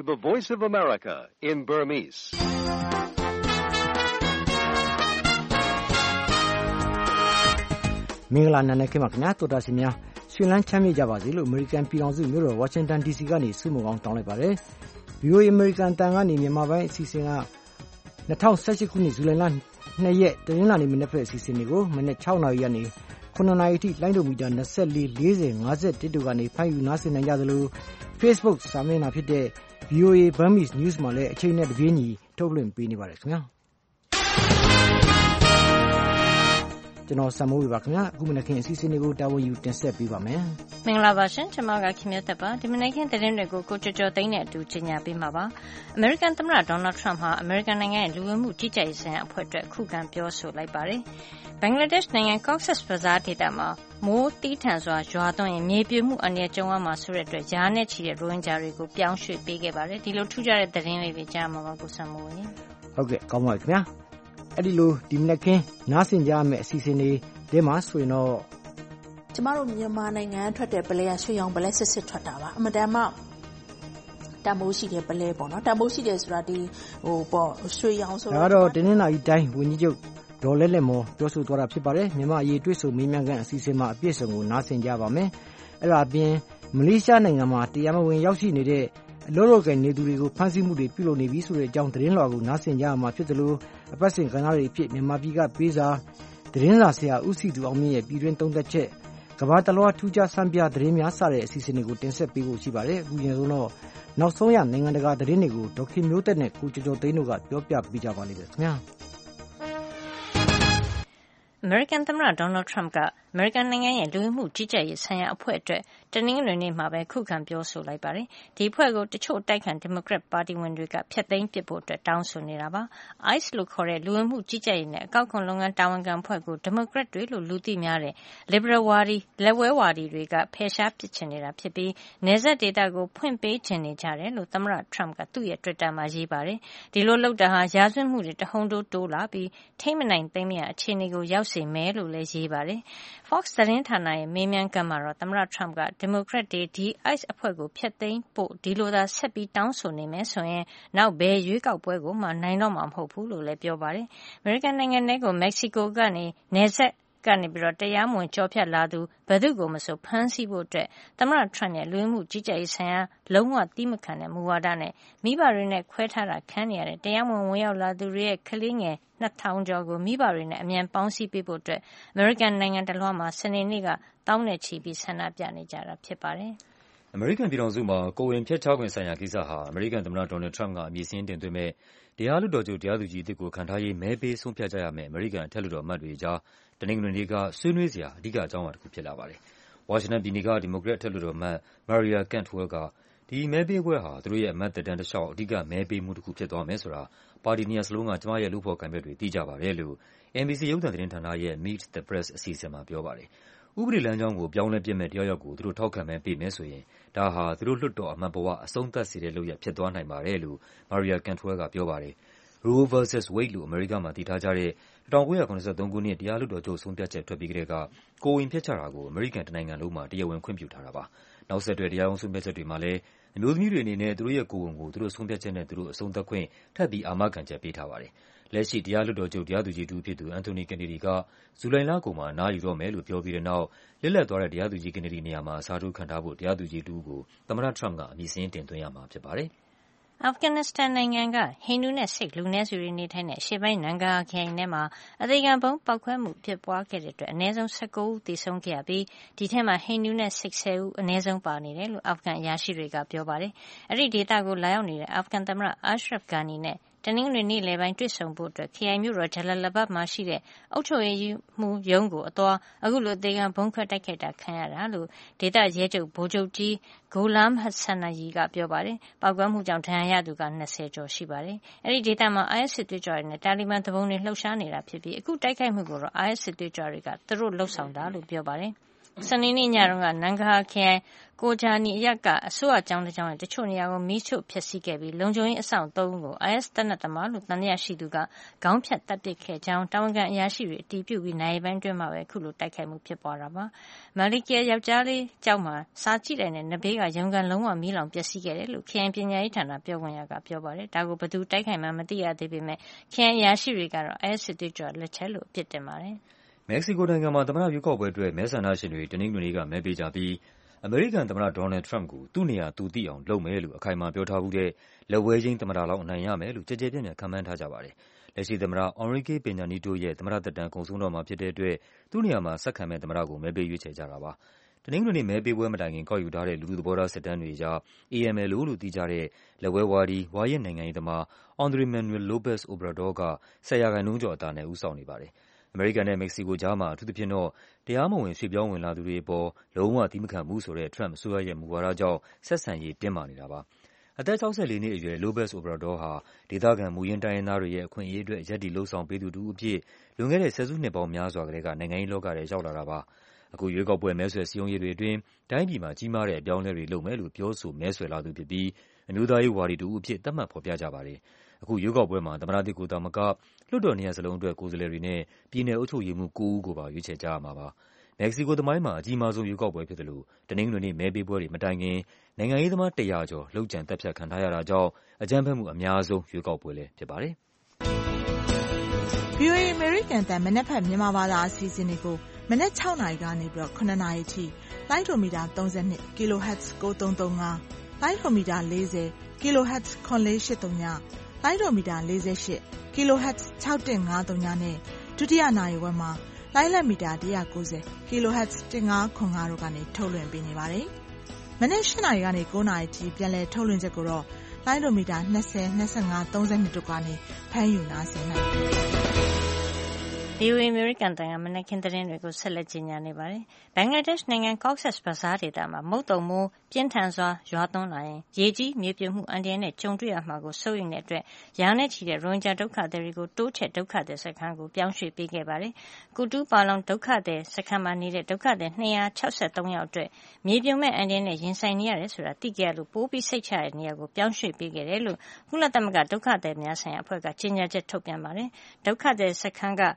to the Voice of America in Burmese. ။မင်္ဂလာနံနက်ခင်းပါခင်ဗျာတော်တာစီများရွှေလန်းချမ်းမြေ့ကြပါစေလို့ American ပြည်ထောင်စုမြို့တော် Washington DC ကနေဆုမွန်ကောင်းတောင်းလိုက်ပါတယ်။ VOA American တန်ကနေမြန်မာပိုင်းအစီအစဉ်က2018ခုနှစ်ဇူလိုင်လ2ရက်တနင်္လာနေ့မနက်ဖက်အစီအစဉ်တွေကိုမနက်6နာရီကနေ9နာရီအထိလိုင်းဒိုမီတာ24 40 51တို့ကနေဖိုင်ယူနားဆင်နိုင်ကြသလို Facebook စာမျက်နှာဖြစ်တဲ့ VOA Burmese News မှာလည်းအချိန်နဲ့တပြေးညီထုတ်လွှင့်ပေးနေပါတယ်ခင်ဗျာ။ကျွန်တော်စမိုးပါခင်ဗျာအခုမနက်ခင်းအစီအစဉ်တွေကိုတာဝန်ယူတင်ဆက်ပေးပါမယ်မင်္ဂလာပါရှင်ကျွန်မကခင်မြတ်သက်ပါဒီမနက်ခင်းသတင်းတွေကိုကိုကျော်ကျော်သိန်းနဲ့အတူကြီးညာပေးမှာပါအမေရိကန်သမ္မတဒေါ်နယ်ထရမ့်ဟာအမေရိကန်နိုင်ငံရဲ့လူဝင်မှုကြီးကြပ်ရေးဆိုင်ရာအဖွဲ့အတွက်ခုခံပြောဆိုလိုက်ပါတယ်ဘင်္ဂလားဒေ့ရှ်နိုင်ငံ Cox's Bazar ဒေသမှာမိုးတီးထန်စွာရွာသွန်းရင်မြေပြိုမှုအန္တရာယ်ကြုံရမှာဆိုတဲ့အတွက်ယာနဲ့ချီတဲ့ရိုဟင်ဂျာတွေကိုပြောင်းရွှေ့ပေးခဲ့ပါတယ်ဒီလိုထူးခြားတဲ့သတင်းလေးတွေကြားမှာပါကိုစံမိုးဝင်ဟုတ်ကဲ့ကောင်းပါပြီခင်ဗျာအဲ့ဒီလိုဒီမနက်ခင်းနားဆင်ကြရမယ့်အစီအစဉ်တွေဒီမှာဆိုရင်တော့ကျမတို့မြန်မာနိုင်ငံထွက်တဲ့ပလဲရွှေရောင်ပလဲစစ်ထွက်တာပါအမတန်မှတမိုးရှိတဲ့ပလဲပေါ့နော်တမိုးရှိတယ်ဆိုတာဒီရွှေရောင်ဆိုတော့ဒါကတော့တင်းနှင်းနာကြီးတိုင်းဝန်ကြီးချုပ်ဒေါ်လဲလဲမော်ပြောဆိုသွားတာဖြစ်ပါတယ်မြန်မာအရေးတွေ့ဆုံမေးမြန်းခန်းအစီအစဉ်မှာအပြည့်စုံကိုနားဆင်ကြပါမယ်အဲ့ဒါအပြင်မလေးရှားနိုင်ငံမှာတရားမဝင်ရောက်ရှိနေတဲ့အလို့လို့ကနေသူတွေကိုဖမ်းဆီးမှုတွေပြုလုပ်နေပြီဆိုတဲ့အကြောင်းသတင်းလွှာကိုနားဆင်ကြရမှာဖြစ်တယ်လို့အပတ်စဉ်ကဏ္ဍတွေဖြစ်မြန်မာပြည်ကပေးစာသတင်းစာဆရာဦးစီသူအောင်မြင့်ရဲ့ပြည်တွင်းသုံးသက်ချက်ကမ္ဘာတလွှားထူးခြားဆန်းပြသတင်းများစတဲ့အစီအစဉ်တွေကိုတင်ဆက်ပေးဖို့ရှိပါတယ်အခုရင်ဆုံးတော့နောက်ဆုံးရနိုင်ငံတကာသတင်းတွေကိုဒေါက်ခင်မျိုးသက်နဲ့ကိုကျော်ကျော်သိန်းတို့ကပြောပြပေးကြပါလိမ့်မယ်ခင်ဗျာအမေရိကန်သမ္မတဒေါ်နယ်ထရမ့်ကအမေရိကန်နိုင်ငံရဲ့လူဝင်မှုကြီးကြပ်ရေးဆိုင်ရာအဖွဲ့အတွက်တနင်္ဂနွေနေ့မှာပဲခုခံပြောဆိုလိုက်ပါတယ်။ဒီအဖွဲ့ကိုတချို့တိုက်ခံဒီမိုကရက်ပါတီဝင်တွေကဖျက်သိမ်းပစ်ဖို့အတွက်တောင်းဆိုနေတာပါ။ ICE လို့ခေါ်တဲ့လူဝင်မှုကြီးကြပ်ရေးနဲ့အကောက်ခွန်လုပ်ငန်းတာဝန်ခံအဖွဲ့ကိုဒီမိုကရက်တွေလို့လူသိများတဲ့ Liberal ဝါဒီလက်ဝဲဝါဒီတွေကဖယ်ရှားပစ်ချင်နေတာဖြစ်ပြီးနယ်စပ်ဒေသကိုဖွင့်ပေးချင်နေကြတယ်လို့သမ္မတထရမ့်ကသူ့ရဲ့ Twitter မှာရေးပါတယ်။ဒီလိုလုပ်တာဟာရာဇဝတ်မှုတွေတဟုန်တိုးလာပြီးထိမ့်မနိုင်သိမ်းမရအခြေအနေကိုရောက်စေမယ်လို့လည်းရေးပါတယ်။ Fox သတင်းဌာနရဲ့မေးမြန်းခန်းမှာတော့သမ္မတထရမ့်ကဒီမိုကရက်တွေဒီ ICE အဖွဲ့ကိုဖျက်သိမ်းဖို့ဒီလိုသာဆက်ပြီးတောင်းဆိုနေမယ်ဆိုရင်နောက်ဘယ်ရွေးကောက်ပွဲကိုမှနိုင်တော့မှာမဟုတ်ဘူးလို့လည်းပြောပါတယ်။အမေရိကန်နိုင်ငံထဲကိုမက္ကဆီကိုကနေနယ်စပ်ကနေပြီးတော့တရားမဝင်ကြော်ဖြတ်လာသူဘယ်သူကိုမဆိုဖမ်းဆီးဖို့အတွက်သမ္မတထရမ့်ရဲ့လူဝင်မှုကြီးကြပ်ရေးဆိုင်ရာလုံးဝသီးမခံတဲ့မူဝါဒနဲ့မိဘတွေနဲ့ခွဲထားတာခံနေရတဲ့တရားမဝင်ဝင်ရောက်လာသူတွေရဲ့ကလေးငယ်2000ကျော်ကိုမိဘတွေနဲ့အမြန်ပေါင်းစည်းပေးဖို့အတွက်အမေရိကန်နိုင်ငံတလွှားမှာစနေနေ့ကတောင်းနဲ့ချီပြီးဆန္ဒပြနေကြတာဖြစ်ပါတယ်။အမေရိကန်ပြည်ထောင်စုမှာကိုယ်ဝန်ဖျက်ချခွင့်ဆိုင်ရာကိစ္စဟာအမေရိကန်သမ္မတဒေါ်နယ်ထရမ့်ကအမည်စာရင်းတင်သွင်းမဲ့တရားလွှတ်တော်ချုပ်တရားသူကြီးအသစ်ကိုခန့်ထားရေးမဲပေးဆုံးဖြတ်ကြရမယ့်အမေရိကန်အထက်လွှတ်တော်အမတ်တွေကြားတနင်္ဂနွေနေ့ကဆွေးနွေးစရာအဓိကအကြောင်းအရာတစ်ခုဖြစ်လာပါတယ်။ဝါရှင်တန်ပြည်နယ်ကဒီမိုကရက်အထက်လွှတ်တော်အမတ် Maria Cantwell ကဒီမဲပေးပွဲဟာသူတို့ရဲ့အမတ်သက်တမ်းတစ်လျှောက်အဓိကမဲပေးမှုတစ်ခုဖြစ်သွားမယ်ဆိုတာပါတီနှစ်ရပ်စလုံးကကျမရဲ့လုပ်ဖော်ကိုင်ဘက်တွေသိကြပါတယ်လို့ NBC ရုပ်သံသတင်းဌာနရဲ့ Meet the Press အစီအစဉ်မှာပြောပါတယ်။ဥပဒေလမ်းကြောင်းကိုပြောင်းလဲပစ်မဲ့တရားရောက်ကိုသူတို့ထောက်ခံမဲပေးမယ်ဆိုရင်ဒါဟာသူတို့လွှတ်တော်အမတ်ဘဝအဆုံးသတ်စေတဲ့လုပ်ရပ်ဖြစ်သွားနိုင်ပါတယ်လို့ Maria Cantwell ကပြောပါတယ်။ Roe vs. Wade လို့အမေရိကန်မှာသိထားကြတဲ့1973ခုနှစ်တရားလွှတ်တော်ချုပ်ဆုံးဖြတ်ချက်ထွက်ပြီးကတည်းကကိုယ်ဝန်ဖျက်ချတာကိုအမေရိကန်တနိုင်ငံလုံးမှာတရားဝင်ခွင့်ပြုထားတာပါ။နောက်ဆက်တွဲတရားရုံးဆုံးဖြတ်ချက်တွေမှာလည်းအမျိုးသမီးတွေအနေနဲ့သူတို့ရဲ့ကိုယ်ဝန်ကိုသူတို့ဆုံးဖြတ်ချက်နဲ့သူတို့အဆုံးသတ်ခွင့်ထပ်ပြီးအာမခံချက်ပေးထားပါတယ်။လက်ရှိတရားလွှတ်တော်ချုပ်တရားသူကြီးတစ်ဦးဖြစ်သူ Anthony Kennedy ကဇူလိုင်လကုန်မှာအနားယူတော့မယ်လို့ပြောပြီးတဲ့နောက်လစ်လပ်သွားတဲ့တရားသူကြီး Kennedy နေရာမှာအစားထိုးခန့်ထားဖို့တရားသူကြီးတစ်ဦးကိုသမ္မတထရမ့်ကအမည်စာရင်းတင်သွင်းရမှာဖြစ်ပါတယ်။အာဖဂန်နစ္စတန်နိုင်ငံကဟိန္ဒူနဲ့စိတ်လူနည်းစုတွေနေထိုင်တဲ့အရှေ့ပိုင်းနန်ဂါဟာခရိုင်ထဲမှာအသေခံဗုံးပေါက်ခွဲမှုဖြစ်ပွားခဲ့တဲ့အတွက်အနည်းဆုံး19ဦးသေဆုံးခဲ့ရပြီးဒီထဲမှာဟိန္ဒူနဲ့စိတ်10ဦးအနည်းဆုံးပါနေတယ်လို့အာဖဂန်အရာရှိတွေကပြောပါတယ်။အဲဒီဒေသကိုလာရောက်နေတဲ့အာဖဂန်သမ္မတ Ashraf Ghani နဲ့တနင်္ဂနွေနေ့လယ်ပိုင်းတွေ့ဆုံဖို့အတွက်ခရိုင်မြို့တော်ဂျလာလာဘတ်မှာရှိတဲ့အုပ်ချုပ်ရေးမှူးရုံးကိုအသွားအခုလိုအသေးခံဗုံးခွဲတိုက်ခိုက်တာခံရတာလို့ဒေသရဲချုပ်ဗိုလ်ချုပ်ကြီး Gholam Hassanayi ကပြောပါတယ်။ပေါက်ကွဲမှုကြောင့်ဒဏ်ရာရသူက20ကျော်ရှိပါတယ်။အဲဒီဒေသမှာ IS စစ်သွေးကြွတွေနဲ့တာလီဘန်သူပုန်တွေလှုပ်ရှားနေတာဖြစ်ပြီးအခုတိုက်ခိုက်မှုကိုတော့ IS စစ်သွေးကြွတွေကသူတို့လှုပ်ဆောင်တာလို့ပြောပါတယ်။စနေနေ့ညတုန်းကနန်ဂဟာခရိုင်ကိုဂျာနီအရပ်ကအစိုးရကျောင်းတစ်ကျောင်းရဲ့တချို့နေရာကိုမီးရှို့ဖျက်ဆီးခဲ့ပြီးလုံခြုံရေးအဆောင်3ဦးကို IS တပ်နက်သမားလို့သံသယရှိသူကခေါင်းဖြတ်တပ်ပစ်ခဲ့ကြောင်းတာဝန်ခံအရာရှိတွေအတည်ပြုပြီးနာရီပိုင်းအတွင်းမှာပဲအခုလိုတိုက်ခိုက်မှုဖြစ်ပွားတာပါ။မာလီကီယာယောက်ျားလေးကျောင်းမှာစာကြည့်တဲ့နဘေးကရုံကန်လုံးဝမီးလောင်ပျက်စီးခဲ့တယ်လို့ခရိုင်ပညာရေးဌာနပြောခွင့်ရကပြောပါတယ်။ဒါကိုဘယ်သူတိုက်ခိုက်မှန်းမသိရသေးပေမဲ့ခရိုင်အရာရှိတွေကတော့ IS စစ်သွေးကြွလက်ချက်လို့အပြစ်တင်ပါတယ်။မက္ကဆီကိုနိုင်ငံမှာသမ္မတရွေးကောက်ပွဲအတွက်မဲဆန္ဒရှင်တွေတနင်္ဂနွေနေ့ကမဲပေးကြပြီးအမေရိကန်သမ္မတဒေါ်နယ်လ်ဒ်ထရမ့်ပ်ကိုသူ့နေရာသူသိအောင်လုပ်မယ်လို့အခိုင်အမာပြောထားဘူးတဲ့လက်ဝဲချင်းသမ္မတလောင်းအနိုင်ရမယ်လို့ကြဲကြဲပြန့်ပြန့်ခန့်မှန်းထားကြပါတယ်။လက်ရှိသမ္မတ Enrique Peña Nieto ရဲ့သမ္မတသက်တမ်းကုန်ဆုံးတော့မှာဖြစ်တဲ့အတွက်သူ့နေရာမှာဆက်ခံမဲ့သမ္မတကိုမဲပေးရွေးချယ်ကြတာပါ။တနင်္ဂနွေနေ့မဲပေးပွဲမတိုင်ခင်ကောက်ယူထားတဲ့လူထုသဘောထားစစ်တမ်းတွေအရ AMLO လို့သိကြတဲ့လက်ဝဲဝါဒီဝါရင့်နိုင်ငံရေးသမား Andrés Manuel López Obrador က10%ကျော်အသာနဲ့ဦးဆောင်နေပါတယ်။အမေရိကန်နဲ့မက္ကဆီကိုကြားမှာအထူးသဖြင့်တော့တရားမဝင်ရွှေ့ပြောင်းဝင်လာသူတွေအပေါ်လုံးဝသီးမခံဘူးဆိုတဲ့ထရမ့်ပ်အစိုးရရဲ့မူဝါဒကြောင့်ဆက်ဆံရေးတင်းမာနေတာပါ။အသက်64နှစ်အရွယ် López Obrador ဟာဒေသခံမူရင်းတိုင်းရင်းသားတွေရဲ့အခွင့်အရေးအတွက်ရပ်တည်လုပ်ဆောင်ပေးသူတစ်ဦးအဖြစ်လွန်ခဲ့တဲ့ဆယ်စုနှစ်ပေါင်းများစွာကတည်းကနိုင်ငံရေးလောကထဲရောက်လာတာပါ။အခုရွေးကောက်ပွဲမဲဆွယ်စည်းရုံးရေးတွေအတွင်းတိုင်းပြည်မှာကြီးမားတဲ့အပြောင်းအလဲတွေလုပ်မယ်လို့ပြောဆိုမဲဆွယ်လာသူဖြစ်ပြီးအမျိုးသားရေးဝါဒီတစ်ဦးအဖြစ်သတ်မှတ်ဖော်ပြကြပါတယ်။အခုရွေးကောက်ပွဲမှာသမ္မတသစ်ကိုသာမကလွှတ်တော်နှစ်ရပ်စလုံးအတွက်ကိုယ်စားလှယ်တွေနဲ့ပြည်နယ်အုပ်ချုပ်ရေးမှူး9ဦးကိုပါရွေးချယ်ကြရမှာပါ။မက္ကဆီကိုသမိုင်းမှာအကြီးမားဆုံးရွေးကောက်ပွဲဖြစ်သလိုတနင်္ဂနွေနေ့မဲပေးပွဲတွေမတိုင်ခင်နိုင်ငံရေးသမား100ကျော်လုပ်ကြံသတ်ဖြတ်ခံထားရတာကြောင့်အကြမ်းဖက်မှုအများဆုံးရွေးကောက်ပွဲလည်းဖြစ်ပါတယ်။ VOA American တန်မနက်ဖြန်မြန်မာဘာသာအစီအစဉ်တွေကိုမနက်6နာရီကနေပြီးတော့9နာရီထိလိုင်းဒိုမီတာ32 kHz 9335လိုင်းဒိုမီတာ40 kHz 9483လိုင်းဒိုမီတာ48 kHz 6153နဲ့ဒုတိယနာရီဝက်မှာလိုင်းလက်မီတာ190 kHz 1505တို့ကနေထုတ်လွှင့်ပေးနေပါတယ်။မနေ့8နာရီကနေ9နာရီထိပြန်လည်ထုတ်လွှင့်ချက်ကိုတော့လိုင်းဒိုမီတာ20 25 32တို့ကနေဖမ်းယူနားဆင်နိုင်ပါတယ်။ VOA American တန်ကမနက်ခင်းသတင်းတွေကိုဆက်လက်ကြီးညာနေပါတယ်။ဘင်္ဂလားဒေ့ရှ်နိုင်ငံ Cox's Bazar ဒေသမှာမုတ်သုန်မိုးပြင်းထန်စွာရွာသွန်းလာရင်ရေကြီးမြေပြိုမှုအန္တရာယ်နဲ့ကြုံတွေ့ရမှာကိုစိုးရိမ်တဲ့အတွက်ရာနဲ့ချီတဲ့ရိုဟင်ဂျာဒုက္ခသည်တွေကိုတိုးချဲ့ဒုက္ခသည်စခန်းကိုပြောင်းရွှေ့ပေးခဲ့ပါတယ်။ကူတူးပါလောင်ဒုက္ခသည်စခန်းမှာနေတဲ့ဒုက္ခသည်263ယောက်အတွက်မြေပြိုမဲ့အန္တရာယ်နဲ့ရင်ဆိုင်နေရတယ်ဆိုတာသိခဲ့ရလို့ပိုပြီးစိတ်ချရတဲ့နေရာကိုပြောင်းရွှေ့ပေးခဲ့တယ်လို့ကုလသမဂ္ဂဒုက္ခသည်များဆိုင်ရာအဖွဲ့ကကြေညာချက်ထုတ်ပြန်ပါတယ်။ဒုက္ခသည်စခန်းက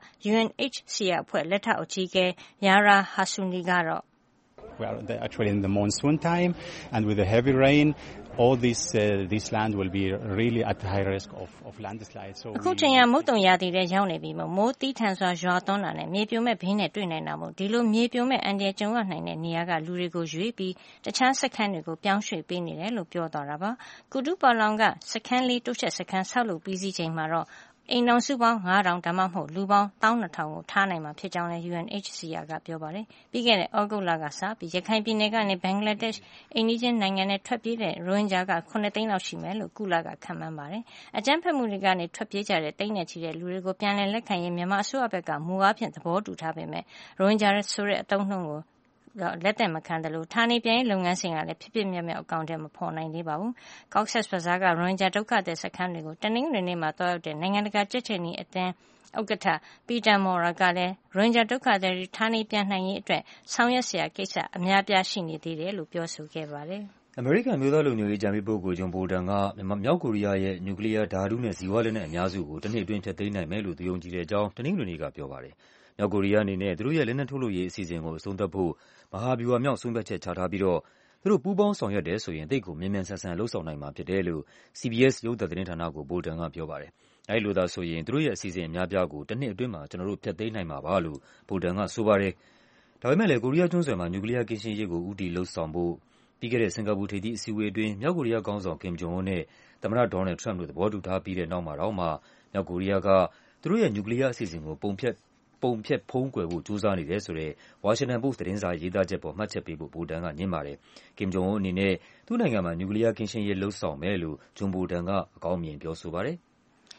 UNHCR အဖွဲ့လက်ထောက်အကြီးအကဲ Yara Hassouni ကတော့ We are actually in the monsoon time and with the heavy rain all this land will be really at high risk of landslides. So အခုချိန်ကမုတ်တုံရာသီထဲရောက်နေပြီမိုးတီးထန်စွာရွာသွန်းတာနဲ့မြေပြိုမဲ့ဘေးနဲ့တွေ့နိုင်တာမို့ဒီလိုမြေပြိုမဲ့အန္တရာယ်ကြုံရနိုင်တဲ့နေရာကလူတွေကိုရွေးပြီးတခြားစခန်းတွေကိုပြောင်းရွှေ့ပေးနေတယ်လို့ပြောသွားတာပါ။ကူတူးပါလောင်ကစခန်းလေးတိုးချက်စခန်းဆောက်လုပ်ပြီးစီးချိန်မှာတော့အိမ်ထောင်စုပေါင်း9000ဒါမှမဟုတ်လူပေါင်း12000ကိုထားနိုင်မှာဖြစ်ကြောင်းလည်း UNHCR ကပြောပါတယ်။ပြီးခဲ့တဲ့ဩဂုတ်လကစပြီးရခိုင်ပြည်နယ်ကနေဘင်္ဂလားဒေ့ရှ်အိမ်နီးချင်းနိုင်ငံနဲ့ထွက်ပြေးတဲ့ရိုဟင်ဂျာက9သိန်းလောက်ရှိမယ်လို့ကုလကခန့်မှန်းပါတယ်။အကြမ်းဖက်မှုတွေကနေထွက်ပြေးကြတဲ့တိန်းနဲ့ချီတဲ့လူတွေကိုပြန်လည်လက်ခံရေးမြန်မာအစိုးရဘက်ကမူအားဖြင့်သဘောတူထားပေမဲ့ရိုဟင်ဂျာဆိုတဲ့အသုံးနှုန်းကိုလက်သက်မခံတယ်လို့ဌာနေပြန်ရေးလုပ်ငန်းစဉ်ကလည်းဖြစ်ဖြစ်မြောက်မြောက်အကောင့်ထဲမဖော်နိုင်သေးပါဘူး။ Cox's Bazar ကရိုဟင်ဂျာဒုက္ခသည်စခန်းတွေကိုတနင်္ဂနွေနေ့မှာတွားရောက်တဲ့နိုင်ငံတကာကြက်ခြေနီအသင်းဥက္ကဋ္ဌ Peter Maurer ကလည်းရိုဟင်ဂျာဒုက္ခသည်တွေဌာနေပြန်နိုင်ရေးအတွက်ဆောင်ရွက်စရာကိစ္စအများပြားရှိနေသေးတယ်လို့ပြောဆိုခဲ့ပါတယ်။အမေရိကန်မျိုးသားလုံခြုံရေးအကြံပေးပုဂ္ဂိုလ်ဂျွန်ဘိုတန်ကမြောက်ကိုရီးယားရဲ့နျူကလ িয়ার ဓာတုနဲ့ဇီဝလက်နက်အများစုကိုတစ်နှစ်အတွင်းဖျက်သိမ်းနိုင်မယ်လို့သူယုံကြည်တဲ့အကြောင်းတနင်္ဂနွေနေ့ကပြောပါတယ်။မြောက်ကိုရီးယားအနေနဲ့သူတို့ရဲ့လက်နက်ထုတ်လုပ်ရေးအစီအစဉ်ကိုအဆုံးသတ်ဖို့မဟာဗျူဟာမြောက်ဆုံးဖြတ်ချက်ချထားပြီးတော့သူတို့ပူးပေါင်းဆောင်ရွက်တယ်ဆိုရင်သိပ်ကိုမြန်မြန်ဆန်ဆန်လုပ်ဆောင်နိုင်မှာဖြစ်တယ်လို့ CBS ရုပ်သံသတင်းဌာနကိုဘိုတန်ကပြောပါတယ်။အဲဒီလိုသာဆိုရင်သူတို့ရဲ့အစီအစဉ်အများပြားကိုတစ်နှစ်အတွင်းမှာကျွန်တော်တို့ဖျက်သိမ်းနိုင်မှာပါလို့ဘိုတန်ကဆိုပါတယ်။ဒါပေမဲ့လည်းကိုရီးယားကျွန်းဆွယ်မှာနျူကလ িয়ারကင်းရှင်းရေးကိုဦးတည်လုပ်ဆောင်ဖို့ပြီးခဲ့တဲ့စင်ကာပူထိပ်သီးအစည်းအဝေးအတွင်းမြောက်ကိုရီးယားခေါင်းဆောင်ကင်ဂျုံအွန်းနဲ့သမ္မတဒေါ်နယ်လ်ဒ်ထရမ့်ပ်တို့သဘောတူထားပြီးတဲ့နောက်မှာတောင်မှမြောက်ကိုရီးယားကသူတို့ရဲ့နျူကလ িয়ারအစီအစဉ်ကိုပုံဖျက်ဖုံးကွယ်ဖို့ကြိုးစားနေတယ်ဆိုတဲ့ဝါရှင်တန်ပို့စ်သတင်းစာရေးသားချက်ပေါ်မှတ်ချက်ပေးဖို့ဘိုတန်ကငြင်းပါတယ်။ကင်ဂျုံအွန်းအနေနဲ့သူ့နိုင်ငံမှာနျူကလ িয়ারကင်းရှင်းရေးလုပ်ဆောင်မယ်လို့ဂျွန်ဘိုတန်ကအကောင်းမြင်ပြောဆိုပါတယ်။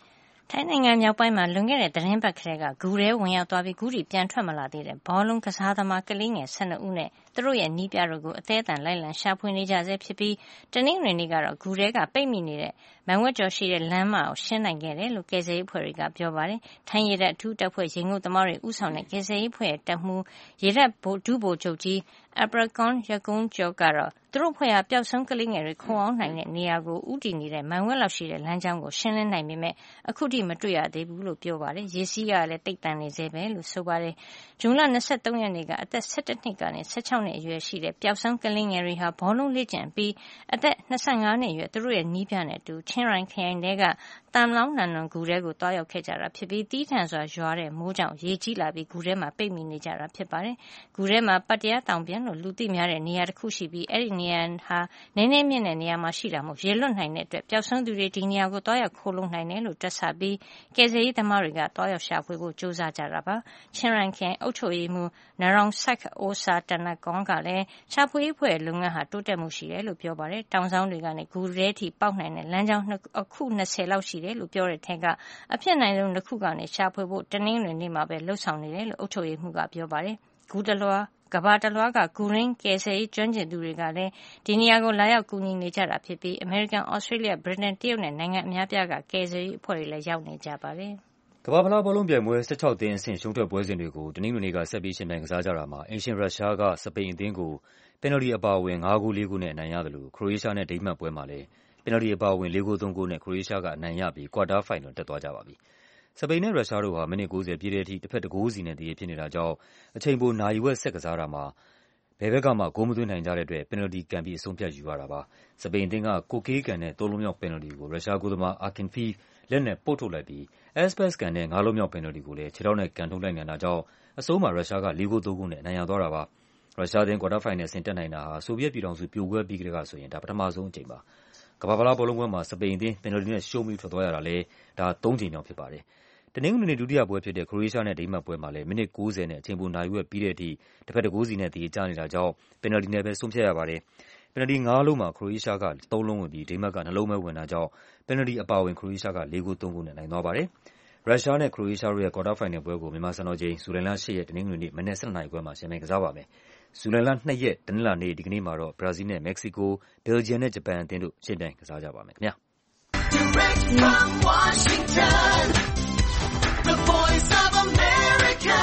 ထိုင်းနိုင်ငံမြောက်ပိုင်းမှာလွန်ခဲ့တဲ့သတင်းပတ်ကလေးကဂူထဲဝင်ရောက်သွားပြီးဂူတီပြန်ထွက်မလာသေးတဲ့ဘောလုံးကစားသမားကလေးငယ်12ဦးနဲ့သူတို့ရဲ့နီးပြတို့ကိုအသေးအံလိုက်လံရှာဖွေနေကြဆဲဖြစ်ပြီးတနင်္ဂနွေနေ့ကတော့ဂူထဲကပိတ်မိနေတဲ့မန်ဝက်ကျော်ရှိတဲ့လမ်းမကိုရှင်းနိုင်ခဲ့တယ်လို့ကယ်ဆယ်ရေးအဖွဲ့တွေကပြောပါတယ်။ထိုင်းရေတပ်အထူးတပ်ဖွဲ့ရေငုပ်သမားတွေဦးဆောင်တဲ့ကယ်ဆယ်ရေးအဖွဲ့ရဲ့တပ်မှူးရေတပ်ဒုဗိုလ်ချုပ်ကြီး Aprakon Yakunchok ကတော့သူတို့ဖွဲ့ဟာပျောက်ဆုံးကလေးငယ်တွေခိုအောင်နိုင်တဲ့နေရာကိုဦးတည်နေတဲ့မန်ဝက်လောက်ရှိတဲ့လမ်းကြောင်းကိုရှင်းလင်းနိုင်ပေမဲ့အခုထိမတွေ့ရသေးဘူးလို့ပြောပါတယ်။ရေစီးကလည်းတိတ်တန့်နေသေးပဲလို့ဆိုပါတယ်။ဇွန်လ23ရက်နေ့ကအသက်17နှစ်ကနေ16နှစ်အရွယ်ရှိတဲ့ပျောက်ဆုံးကလေးငယ်တွေဟာဘောလုံးလေ့ကျင့်ပြီးအသက်25နှစ်အရွယ်သူတို့ရဲ့နီးပြနဲ့အတူချင်းရိုင်ခရိုင်တဲကတမ်လောင်းနန်နွန်ဂူထဲကိုတွားရောက်ခဲ့ကြတာဖြစ်ပြီးတီးထန်စွာရွာတဲ့မိုးကြောင့်ရေကြီးလာပြီးဂူထဲမှာပိတ်မိနေကြတာဖြစ်ပါတယ်။ဂူထဲမှာပတ်တရားတောင်ပြန်လို့လူသိများတဲ့နေရာတစ်ခုရှိပြီးအဲ့ဒီနေရာဟာနည်းနည်းမြင့်တဲ့နေရာမှာရှိတာမို့ရေလွတ်နိုင်တဲ့အတွက်ပျောက်ဆုံးသူတွေဒီနေရာကိုတွားရောက်ခိုးလုံနိုင်တယ်လို့တွက်ဆပြီးကယ်ဆယ်ရေးသမားတွေကတွားရောက်ရှာဖွေဖို့ကြိုးစားကြတာပါ။ချင်းရိုင်ခရိုင်အုပ်ချုပ်ရေးမှူးနရောင်ဆက်အိုဆာတနကွန်ကလည်းရှာဖွေရေးအဖွဲ့လုပ်ငန်းဟာတိုးတက်မှုရှိတယ်လို့ပြောပါတယ်။တောင်ဆောင်တွေကနေဂူထဲထိပေါက်နိုင်တဲ့လမ်းကြောင်းအခု20လောက်ရှိတယ်လို့ပြောတဲ့ထက်ကအဖြစ်နိုင်ဆုံးတစ်ခုကနေရှာဖွေဖို့တနင်္ဂနွေနေ့မှာပဲလှုပ်ဆောင်နေတယ်လို့အုပ်ချုပ်ရေးမှူးကပြောပါတယ်။ဂူတလွှာကဘာတလွှားကဂူရင်းကယ်ဆယ်ရေးကျွမ်းကျင်သူတွေကလည်းဒီနေရာကိုလာရောက်ကူညီနေကြတာဖြစ်ပြီးအမေရိကန်၊ဩစတြေးလျ၊ဗြိတိန်၊တရုတ်နဲ့နိုင်ငံအများပြားကကယ်ဆယ်ရေးအဖွဲ့တွေလည်းရောက်နေကြပါတယ်။ကမ္ဘာဖလားဘောလုံးပြိုင်ပွဲ16သင်းအဆင့်ရှုံးထွက်ပွဲစဉ်တွေကိုတနင်္ဂနွေနေ့ကဆက်ပြီးယှဉ်ပြိုင်ကစားကြတာမှာအိမ်ရှင်ရုရှားကစပိန်အသင်းကိုပယ်နယ်လ်တီအပါအဝင်5ဂိုး4ဂိုးနဲ့အနိုင်ရသလိုခရိုအေးရှားနဲ့ဒိန်းမတ်ပွဲမှာလည်းပယ်နယ်လ်တီအပါအဝင်4ဂိုး3ဂိုးနဲ့ခရိုအေးရှားကအနိုင်ရပြီးကွာတားဖိုင်နယ်တက်သွားကြပါပြီ။စပိန်နဲ့ရုရှားတို့ဟာမိနစ်90ပြည့်တဲ့အထိတစ်ဖက်1ဂိုးစီနဲ့သရေဖြစ်နေတာကြောင့်အချိန်ပိုနာရီဝက်ဆက်ကစားတာမှာဘယ်ဘက်ကမှဂိုးမသွင်းနိုင်ကြတဲ့အတွက်ပယ်နယ်လ်တီကန်ပြီးအဆုံးဖြတ်ယူရတာပါ။စပိန်အသင်းကကိုကေးကန်နဲ့3လုံးမြောက်ပယ်နယ်လ်တီကိုရုရှားဂိုးသမားအာကင်ဖီးလက်နဲ့ပို့ထုတ်လိုက်ပြီးအက်စပတ်စ်ကန်နဲ့5လုံးမြောက်ပယ်နယ်လ်တီကိုလည်းခြေထောက်နဲ့ကန်ထုတ်လိုက်နိုင်တာကြောင့်အဆုံးမှာရုရှားက4ဂိုး3ဂိုးနဲ့အနိုင်ရသွားတာပါ။ရုရှားအသင်းကွာတားဖိုင်နယ်ဆင့်တက်နိုင်တာဟာဆိုဗီယက်ပြည်ထောင်စုပြိုကွဲပြီးကတည်းကဆိုရင်ဒါပထမဆုံးအကြိမ်ပါ။ကမ္ဘာဖလားဘောလုံးပွဲမှာစပိန်အသင်းပယ်နယ်လ်တီနဲ့ရှုံးပြီးထွက်သွားရတာလည်းဒါ3ကြိမ်မြောက်ဖြစ်ပါတယ်။တနင်္ဂနွေနေ့ဒုတိယပွဲဖြစ်တဲ့ခရိုအေးရှားနဲ့ဒိန်းမတ်ပွဲမှာလည်းမိနစ်90နဲ့အချိန်ပိုနာရီဝက်ပြီးတဲ့အထိတစ်ဖက်1ဂိုးစီနဲ့သရေကျနေတာကြောင့်ပယ်နယ်လ်တီနဲ့ပဲဆုံးဖြတ်ရပါတယ်။ပယ်နယ်လ်တီ5လုံးမှာခရိုအေးရှားက3လုံးဝင်ပြီးဒိန်းမတ်က2လုံးပဲဝင်တာကြောင့်ပယ်နယ်လ်တီအပါအဝင်ခရိုအေးရှားက4ဂိုး3ဂိုးနဲ့နိုင်သွားပါတယ်။ရုရှားနဲ့ခရိုအေးရှားတို့ရဲ့ကွာတားဖိုင်နယ်ပွဲကိုမြန်မာစံတော်ချိန်ဇူလိုင်လ8ရက်တနင်္ဂနွေနေ့မနက်12:00နာရီခွဲမှာယှဉ်ပြိုင်ကစားပါမယ်။ဇူလိုင်လ2ရက်တနင်္လာနေ့ဒီကနေ့မှာတော့ဘရာဇီးနဲ့မက္ကဆီကို၊ဘယ်လ်ဂျီယမ်နဲ့ဂျပန်အသင်းတို့ယှဉ်ပြိုင်ကစားကြပါမယ်ခင်ဗျာ။ Direct from Washington The Voice of America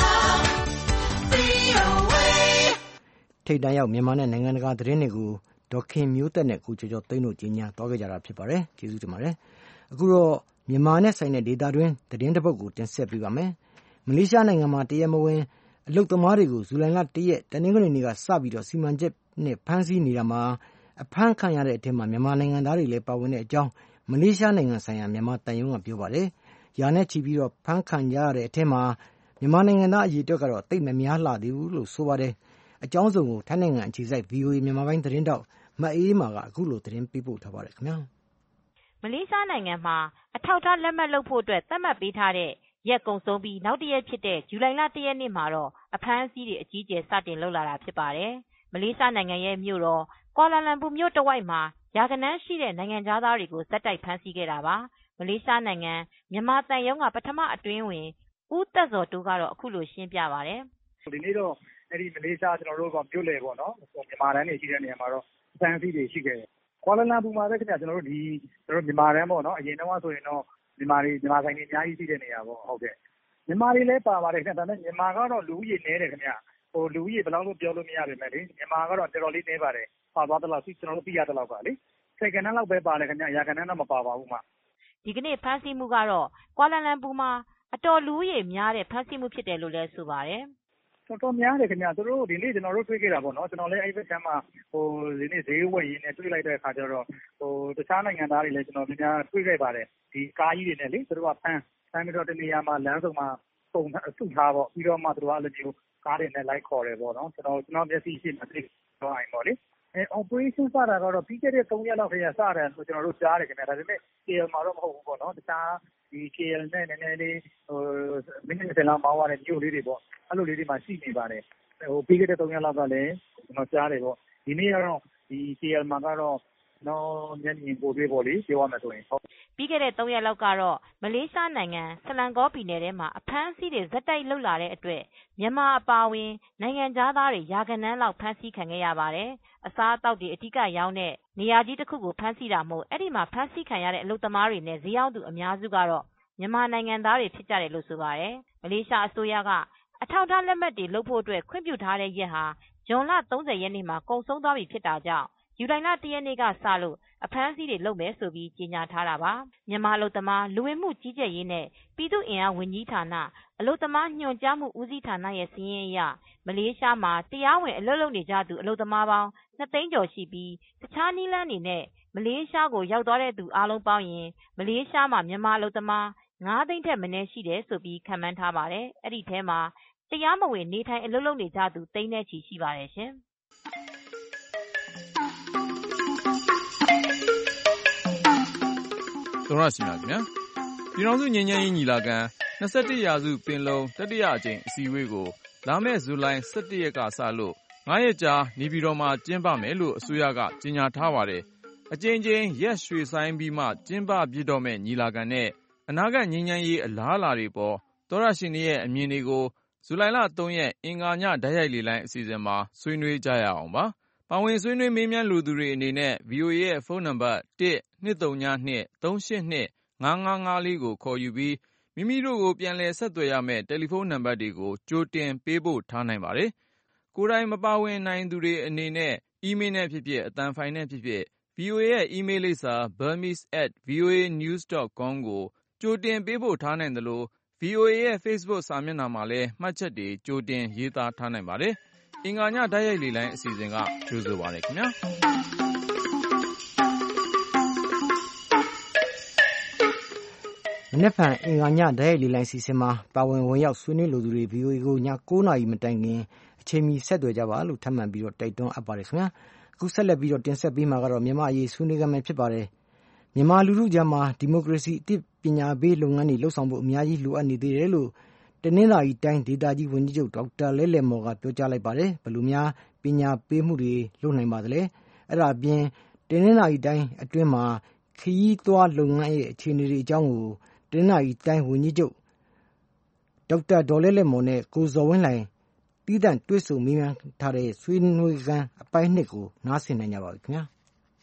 VOA ထိပ်တန်းရောက်မြန်မာနဲ့နိုင်ငံတကာသတင်းတွေကိုဒေါက်ခင်မျိုးသက်နဲ့ကိုကျော်ကျော်သိန်းတို့ကြီးညာသွားခဲ့ကြတာဖြစ်ပါတယ်။ကျေးဇူးတင်ပါတယ်။အခုတော့မြန်မာနဲ့ဆိုင်တဲ့ဒေသတွင်းသတင်းတစ်ပုဒ်ကိုတင်ဆက်ပေးပါမယ်။မလေးရှားနိုင်ငံမှာတရားမဝင်အလုပ်သမားတွေကိုဇူလိုင်လ1ရက်တနင်္ဂနွေနေ့ကစပြီးတော့စီမံချက်နဲ့ဖမ်းဆီးနေတာမှာအဖမ်းခံရတဲ့အထက်မှာမြန်မာနိုင်ငံသားတွေလည်းပါဝင်တဲ့အကြောင်းမလေးရှားနိုင်ငံဆိုင်ရာမြန်မာတန်ယုံကပြောပါတယ်။ရာနဲ့ချီပြီးတော့ဖမ်းခံရတဲ့အထက်မှာမြန်မာနိုင်ငံသားအရေးအတွက်ကတော့တိတ်မများလှသေးဘူးလို့ဆိုပါတယ်။အကြောင်းစုံကိုထိုင်းနိုင်ငံအခြေစိုက် VOA မြန်မာပိုင်းသတင်းတောက်မအေးမာကအခုလိုသတင်းပေးပို့ထားပါတယ်ခင်ဗျာ။မလေးရှားနိုင်ငံမှာအထောက်အထားလက်မှတ်လုပ်ဖို့အတွက်သတ်မှတ်ပေးထားတဲ့ရက်ကုန်ဆုံးပြီးနောက်တစ်ရက်ဖြစ်တဲ့ဇူလိုင်လ1ရက်နေ့မှာတော့အဖမ်းအဆီးတွေအကြီးအကျယ်စတင်လုပ်လာတာဖြစ်ပါတယ်။မလေးရှားနိုင်ငံရဲ့မြို့တော်ကွာလာလမ်ပူမြို့တဝိုက်မှာရာဂဏန်းရှိတဲ့နိုင်ငံသားတွေကိုဆက်တိုက်ဖမ်းဆီးခဲ့တာပါ။မလေးရှားနိုင်ငံမြန်မာသံရုံးကပထမအတွင်းဝင်ဦးသက်ဇော်တိုးကတော့အခုလိုရှင်းပြပါတယ်။ဒီနေ့တော့အဲဒီမလေးရှားကျွန်တော်တို့ကမြို့လေပေါ့နော်မြန်မာတန်းတွေရှိတဲ့နေရာမှာတော့အဖမ်းအဆီးတွေရှိခဲ့တယ်။ကွာလာလမ်ပူမှာပဲခင်ဗျကျွန်တော်တို့မြန်မာတန်းပေါ့နော်အရင်တော့ဆိုရင်တော့မြန်မာဆိုင်တွေအများကြီးရှိတဲ့နေရာပေါ့ဟုတ်ကဲ့မြန်မာတွေလည်းပါပါတယ်ခင်ဗျဒါပေမဲ့မြန်မာကတော့လူဦးရေနည်းတယ်ခင်ဗျလူဦးရေဘယ်လောက်လို့ပြောလို့မရပါမယ်လေမြန်မာကတော့တော်တော်လေးနည်းပါတယ်ပါသွားတဲ့လောက်ကျွန်တော်တို့သိရတဲ့လောက်ကလေစိတ်ကနန်းလောက်ပဲပါတယ်ခင်ဗျရာကနန်းတော့မပါပါဘူးမှဒီကနေ့ဖမ်းဆီးမှုကတော့ကွာလာလမ်ပူမှာအတော်လူဦးရေများတဲ့ဖမ်းဆီးမှုဖြစ်တယ်လို့လည်းဆိုပါတယ်တော်တော်များတယ်ခင်ဗျသူတို့ဒီနေ့ကျွန်တော်တို့တွေ့ခဲ့တာပေါ့နော်ကျွန်တော်လည်းအဲ့ဘက်ခြမ်းမှာဒီနေ့ဈေးဝယ်ရင်းနဲ့တွေ့လိုက်တဲ့အခါကျတော့တခြားနိုင်ငံသားတွေလည်းကျွန်တော်များတွေ့ခဲ့ပါတယ်ဒီကားကြီးတွေနဲ့လေသူတို့ကဖမ်းပြီးတော့တနေရာမှာလမ်းစုံမှာပုံစုထားပေါ့ပြီးတော့မှသူတို့ကလည်းမျိုးကားတွေနဲ့လိုက်ခေါ်တယ်ပေါ့နော်ကျွန်တော်မျက်စိရှိမှသိတော့အိမ်ပေါ့လေoperation စတာကတော့ပြီးခဲ့တဲ့3ရက်လောက်ခရစတယ်ဆိုကျွန်တော်တို့ကြားတယ်ခင်ဗျဒါပေမဲ့ KL မှာတော့မဟုတ်ဘူးပေါ့နော်တခြားဒီ KL နဲ့နည်းနည်းလေးမိနစ်10လောက်မောင်းရတဲ့မြို့လေးတွေပေါ့အဲ့လိုလေးတွေမှာရှိနေပါတယ်ပြီးခဲ့တဲ့3ရက်လောက်ကလည်းကျွန်တော်ကြားတယ်ပေါ့ဒီနေ့ကတော့ဒီ KL မှာကတော့မျက်မြင်ကိုယ်တွေ့ပေါ့လေပြောရမယ်ဆိုရင်ပြီးခဲ့တဲ့3 ရက်လောက်ကတော့မလေးရှားနိုင်ငံဆလန်ကောပြည်နယ်ထဲမှာအဖမ်းအဆီးတွေဇက်တိုက်လုပ်လာတဲ့အတွက်မြန်မာအပါအဝင်နိုင်ငံခြားသားတွေရာဂဏန်းလောက်ဖမ်းဆီးခံခဲ့ရပါတယ်။အစားအသောက်တွေအဓိကရောင်းတဲ့နေရာကြီးတစ်ခုကိုဖမ်းဆီးတာမို့အဲ့ဒီမှာဖမ်းဆီးခံရတဲ့အလုပ်သမားတွေနဲ့ဈေးရောင်းသူအများစုကတော့မြန်မာနိုင်ငံသားတွေဖြစ်ကြတယ်လို့ဆိုပါတယ်။မလေးရှားအစိုးရကအထောက်အထားလက်မှတ်တွေလုပ်ဖို့အတွက်ခွင့်ပြုထားတဲ့ရက်ဟာဇွန်လ30 ရက်နေ့မှာကုန်ဆုံးသွားပြီဖြစ်တာကြောင့်ဇူလိုင်လ 1 ရက်နေ့ကစလို့အဖမ်းအဆီးတွေလုပ်မယ်ဆိုပြီးကြေညာထားတာပါမြန်မာအလုပ်သမားလူဝင်မှုကြီးကြပ်ရေးနဲ့ပြည်သူ့အင်အားဝန်ကြီးဌာနအလုပ်သမားညွှန်ကြားမှုဦးစီးဌာနရဲ့စာရင်းအရမလေးရှားမှာတရားဝင်အလုပ်လုပ်နေကြသူအလုပ်သမားပေါင်း2 သိန်းကျော်ရှိပြီးတခြားနည်းလမ်းတွေနဲ့မလေးရှားကိုရောက်သွားတဲ့သူအားလုံးပေါင်းရင်မလေးရှားမှာမြန်မာအလုပ်သမား5 သိန်းထက်မနည်းရှိတယ်ဆိုပြီးခန့်မှန်းထားပါတယ်။အဲ့ဒီထဲမှာတရားမဝင်နေထိုင်အလုပ်လုပ်နေကြသူသိန်းနဲ့ချီရှိပါတယ်ရှင်။သောရရှိမြခင်ဗျာပြည်ထောင်စုငြိမ်းချမ်းရေးညီလာခံ21ရာစုပင်လုံတတိယအကြိမ်အစည်းအဝေးကိုလာမယ့်ဇူလိုင်17ရက်ကစလို့9 ရက်ကြာနေပြည်တော်မှာကျင်းပမယ်လို့အစိုးရကကြေညာထားပါတယ်အကြိမ်ကြိမ်ရက်ရွှေ့ဆိုင်းပြီးမှကျင်းပပြတော့မယ့်ညီလာခံနဲ့အနာဂတ်ငြိမ်းချမ်းရေးအလားအလာတွေပေါ်သောရရှိရဲ့အမြင်တွေကိုဇူလိုင်လ3 ရက်အင်္ဂါညဓာတ်ရိုက်လေလိုင်းအစီအစဉ်မှာဆွေးနွေးကြရအောင်ပါပါဝင်ဆွေးနွေးမေးမြန်းလိုသူတွေအနေနဲ့ VOA ရဲ့ဖုန်းနံပါတ် 1-202-382-5554 ကိုခေါ်ယူပြီးမိမိတို့ကိုပြန်လည်ဆက်သွယ်ရမယ့်တယ်လီဖုန်းနံပါတ်တွေကိုကြိုတင်ပေးပို့ထားနိုင်ပါတယ်။ကိုယ်တိုင်မပါဝင်နိုင်သူတွေအနေနဲ့အီးမေးလ်နဲ့ဖြစ်ဖြစ်အသံဖိုင်နဲ့ဖြစ်ဖြစ် VOA ရဲ့အီးမေးလ်လိပ်စာ burmese@voanews.com ကိုကြိုတင်ပေးပို့ထားနိုင်သလိုVOA ရဲ့ Facebook စာမျက်နှာမှာလည်းမှတ်ချက်တွေကြိုတင်ရေးသားထားနိုင်ပါတယ်။အင်္ဂါညဓာတ်ရိုက်လေလိုင်းအစီအစဉ်ကကြိုဆိုပါရခင်ဗျာ။မနေ့ကအင်္ဂါညဓာတ်ရိုက်လေလိုင်းစီစဉ်မှာပါဝင်ရောက်ဆွေးနွေးလိုသူတွေ VOA ကိုည9 နာရီမတိုင်ခင်အချိန်မီဆက်သွယ်ကြပါလို့ထပ်မံပြီးတော့တိုက်တွန်းအပ်ပါတယ်ခင်ဗျာ။အခုဆက်လက်ပြီးတော့တင်ဆက်ပေးမှာကတော့မြန်မာအရေးဆွေးနွေးကြမယ်ဖြစ်ပါတယ်။မြန်မာလူထုကြားမှာဒီမိုကရေစီအသိပညာပေးလုပ်ငန်းတွေလှုပ်ဆောင်ဖို့အများကြီးလိုအပ်နေသေးတယ်လို့တနင်္သာရီတိုင်းဒေသကြီးဝန်ကြီးချုပ်ဒေါက်တာလဲ့လဲ့မော်ကပြောကြားလိုက်ပါတယ်။ဘယ်လိုများပညာပေးမှုတွေလုပ်နိုင်ပါသလဲ။အဲ့ဒါအပြင်တနင်္သာရီတိုင်းအတွင်းမှာခရီးသွားလုပ်ငန်းရဲ့အခြေအနေတွေအကြောင်းကိုတနင်္သာရီတိုင်းဝန်ကြီးချုပ်ဒေါက်တာဒေါ်လဲ့လဲ့မော်နဲ့ကိုဇော်ဝင်းလှိုင်တီးသန့်တွေ့ဆုံမေးမြန်းထားတဲ့ဆွေးနွေးခန်းအပိုင်း 2ကိုနားဆင်နိုင်ကြပါပြီခင်ဗျာ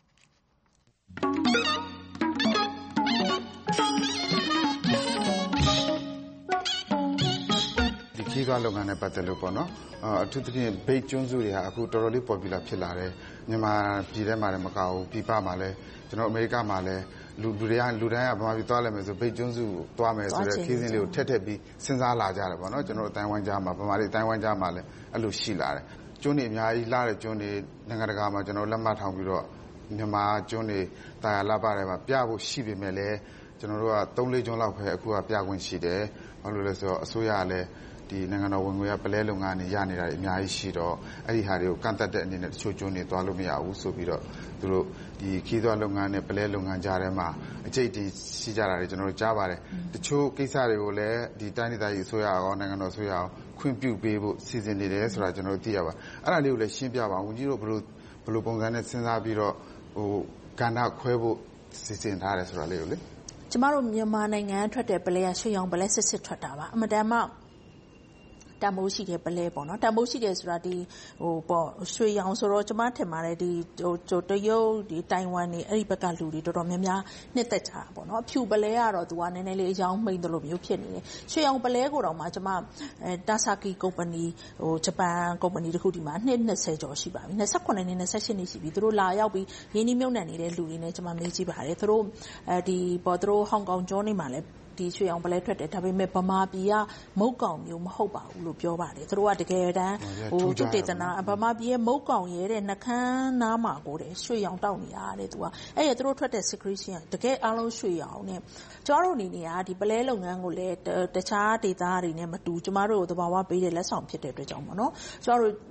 ခီးသွားလုပ်ငန်းနဲ့ပတ်သက်လို့ပေါ့နော်အထူးသဖြင့်မြိတ်ကျွန်းစုတွေဟာအခုတော်တော်လေး popular ဖြစ်လာတယ်မြန်မာပြည်ထဲမှာလည်းမကဘူးပြည်ပမှာလည်းကျွန်တော်အမေရိကမှာလည်းလူတိုင်းကဗမာပြည်သွားလိုက်မယ်ဆိုမြိတ်ကျွန်းစုသွားမယ်ဆိုတဲ့ခီးစဉ်လေးကိုထက်ပြီးစဉ်းစားလာကြတယ်ပေါ့နော်ကျွန်တော်အတိုင်းဝိုင်းကြားမှာဗမာပြည်အတိုင်းဝိုင်းကြားမှာလည်းအဲ့လိုရှိလာတယ်ကျွန်းတွေအများကြီးလာတဲ့ကျွန်းတွေနိုင်ငံတကာမှာကျွန်တော်လက်မှတ်ထောင်ပြီးတော့မြန်မာကျွန်းတွေတာယာလပတွေမှာပြဖို့ရှိပေမဲ့လည်းကျွန်တော်တို့က3-4ကျွန်းလောက်ပဲအခုကပြခွင့်ရှိတယ်ဘာလို့လဲဆိုတော့အစိုးရကလည်းဒီနိုင်ငံတော်ဝင်ငွေကပလဲလုပ်ငန်းတွေရနေတာတွေအများကြီးရှိတော့အဲ့ဒီဟာတွေကိုကန့်သက်တဲ့အနေနဲ့တချို့ကျွန်းတွေသွားလို့မရဘူးဆိုပြီးတော့သူတို့ဒီခီးသွွားလုပ်ငန်းနဲ့ပလဲလုပ်ငန်းကြားထဲမှာအကျိတ်တီရှိကြတာတွေကျွန်တော်တို့ကြားပါတယ်တချို့ကိစ္စတွေကိုလည်းဒီတိုင်းဒေသကြီးအစိုးရအောင်နိုင်ငံတော်အစိုးရအောင်ခွင့်ပြုပေးဖို့စီစဉ်နေတယ်ဆိုတာကျွန်တော်တို့သိရပါအဲ့ဒါလေးကိုလည်းရှင်းပြပါဦးဝန်ကြီးတို့ဘယ်လိုပုံစံနဲ့စဉ်းစားပြီးတော့ကဏ္ဍခွဲဖို့စီစဉ်ထားတယ်ဆိုတာလေးကိုလေကျမတို့မြန်မာနိုင်ငံထွက်တဲ့ပလဲရွှေရောင်ပလဲစစ်ထွက်တာပါအမတန်မှတမိုးရှိတဲ့ပလဲပေါ့နော်တမိုးရှိတယ်ဆိုတာဒီရွှေရောင်ဆိုတော့ကျမထင်ပါတယ်ဒီတရုတ်ဒီတိုင်ဝမ်နေအဲ့ဒီဘက်ကလူတွေတော်တော်များများနှစ်သက်ကြတာပေါ့နော်အဖြူပလဲကတော့သူကနည်းနည်းလေးအယောင်မိန်တယ်လို့မျိုးဖြစ်နေတယ်ရွှေရောင်ပလဲကိုတော့မှကျမတာဆာကီကုမ္ပဏီဂျပန်ကုမ္ပဏီတခုဒီမှာနှစ်20ကျော်ရှိပါပြီ28နှစ်28နှစ်ရှိပြီသူတို့လာရောက်ပြီးရင်းနှီးမြှုပ်နှံနေတဲ့လူတွေနဲ့ကျမမေးကြည့်ပါတယ်သူတို့သူတို့ဟောင်ကောင်ကျွန်းနေမှာလဲဒီရွှေအောင်ပလဲထွက်တယ်ဒါပေမဲ့ဗမာပြည်ကမုတ်ကောင်မျိုးမဟုတ်ပါဘူးလို့ပြောပါတယ်သူတို့ကတကယ်တမ်းသူတေသနာဗမာပြည်ရဲ့မုတ်ကောင်ရဲတဲ့နှကန်းနားမှာကိုတဲ့ရွှေအောင်တောက်နေရတဲ့သူကအဲ့ရသူတို့ထွက်တဲ့ secretion တကယ်အားလုံးရွှေအောင်နဲ့ကျမတို့အနေနဲ့ကဒီပလဲလုပ်ငန်းကိုလည်းတခြားဒေသတွေနဲ့မတူကျမတို့သဘာဝပေးတဲ့လက်ဆောင်ဖြစ်တဲ့အတွက်ကြောင့်ပေါ့နော်ကျမတို့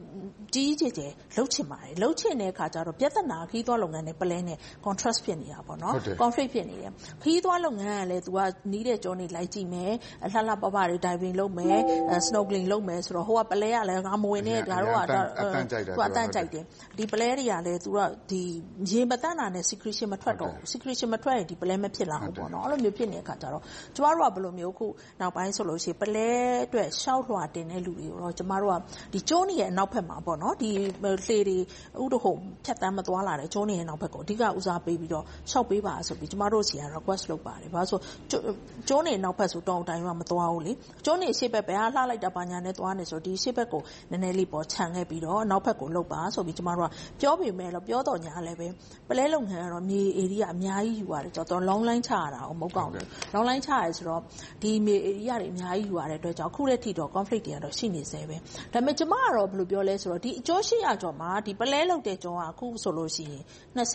ကြီးကြီးကျယ်လှုပ်ချင်ပါတယ်လှုပ်ချင်တဲ့အခါကျတော့ပြဿနာခီးသွားလုပ်ငန်းနဲ့ပလဲနဲ့ contrast ဖြစ်နေတာပေါ့နော် conflict ဖြစ်နေတယ်ခီးသွားလုပ်ငန်းကလည်း तू ကနီးတဲ့ကြောနေလိုက်ကြည့်မယ်လှလှပပတွေ diving လုပ်မယ် snorkeling လုပ်မယ်ဆိုတော့ဟိုကပလဲကလည်းငါမဝင်နဲ့ဒါတော့သူအတန်းကြိုက်တယ်ဒီပလဲတွေကလည်း तू ကဒီရေမတန်းတာနဲ့ secretion မထွက်တော့ဘူး secretion မထွက်ရင်ဒီပလဲမဖြစ်လာဘူးပေါ့နော်အဲ့လိုမျိုးဖြစ်နေတဲ့အခါကျတော့ကျမတို့ကဘယ်လိုမျိုးခုနောက်ပိုင်းဆိုလို့ရှိရင်ပလဲအတွက်ရှောက်လွှာတင်တဲ့လူတွေကိုတော့ကျမတို့ကဒီကျိုးနေရဲ့နောက်ဘက်မှာပေါ့နော်ဒီလှေတွေဥဒဟုံဖြတ်တန်းမသွားလာတဲ့ကျိုးနေရဲ့နောက်ဘက်ကိုအဓိကဦးစားပေးပြီးတော့ရှောက်ပေးပါဆိုပြီးကျမတို့စီက request လုပ်ပါတယ်ဘာလို့ဆိုကျိုးနေနောက်ဘက်ဆိုတောင်တိုင်းမှာမသွားဘူးလေကျိုးနေရှေ့ဘက်ပဲလှလိုက်တာပါညာနဲ့သွားနေဆိုဒီရှေ့ဘက်ကိုနည်းနည်းလေးပေါ်ခြံခဲ့ပြီးတော့နောက်ဘက်ကိုလှုပ်ပါဆိုပြီးကျမတို့ကပြောပေမဲ့လို့ပြောတော့ညာလည်းပဲပလဲလုပ်ငန်းကတော့မြေ area အများကြီးယူရတယ်ကြောတော့ long line ချရတာမဟုတ်ကောင်းဘူး long line ချရဲဆိုတော့ဒီမြေ area တွေအများကြီးယူရတဲ့အတွက်ကြောင့်ခုတဲ့ထိတော့ conflict တွေကတော့ရှိနေသေးပဲဒါပေမဲ့ကျမကတော့ဘယ်လိုပြောလဲဆိုတော့ဒီအကျိုးရှိရကြောမှာဒီပလဲလုပ်တဲ့ကြောကအခုဆိုလို့ရှိရင်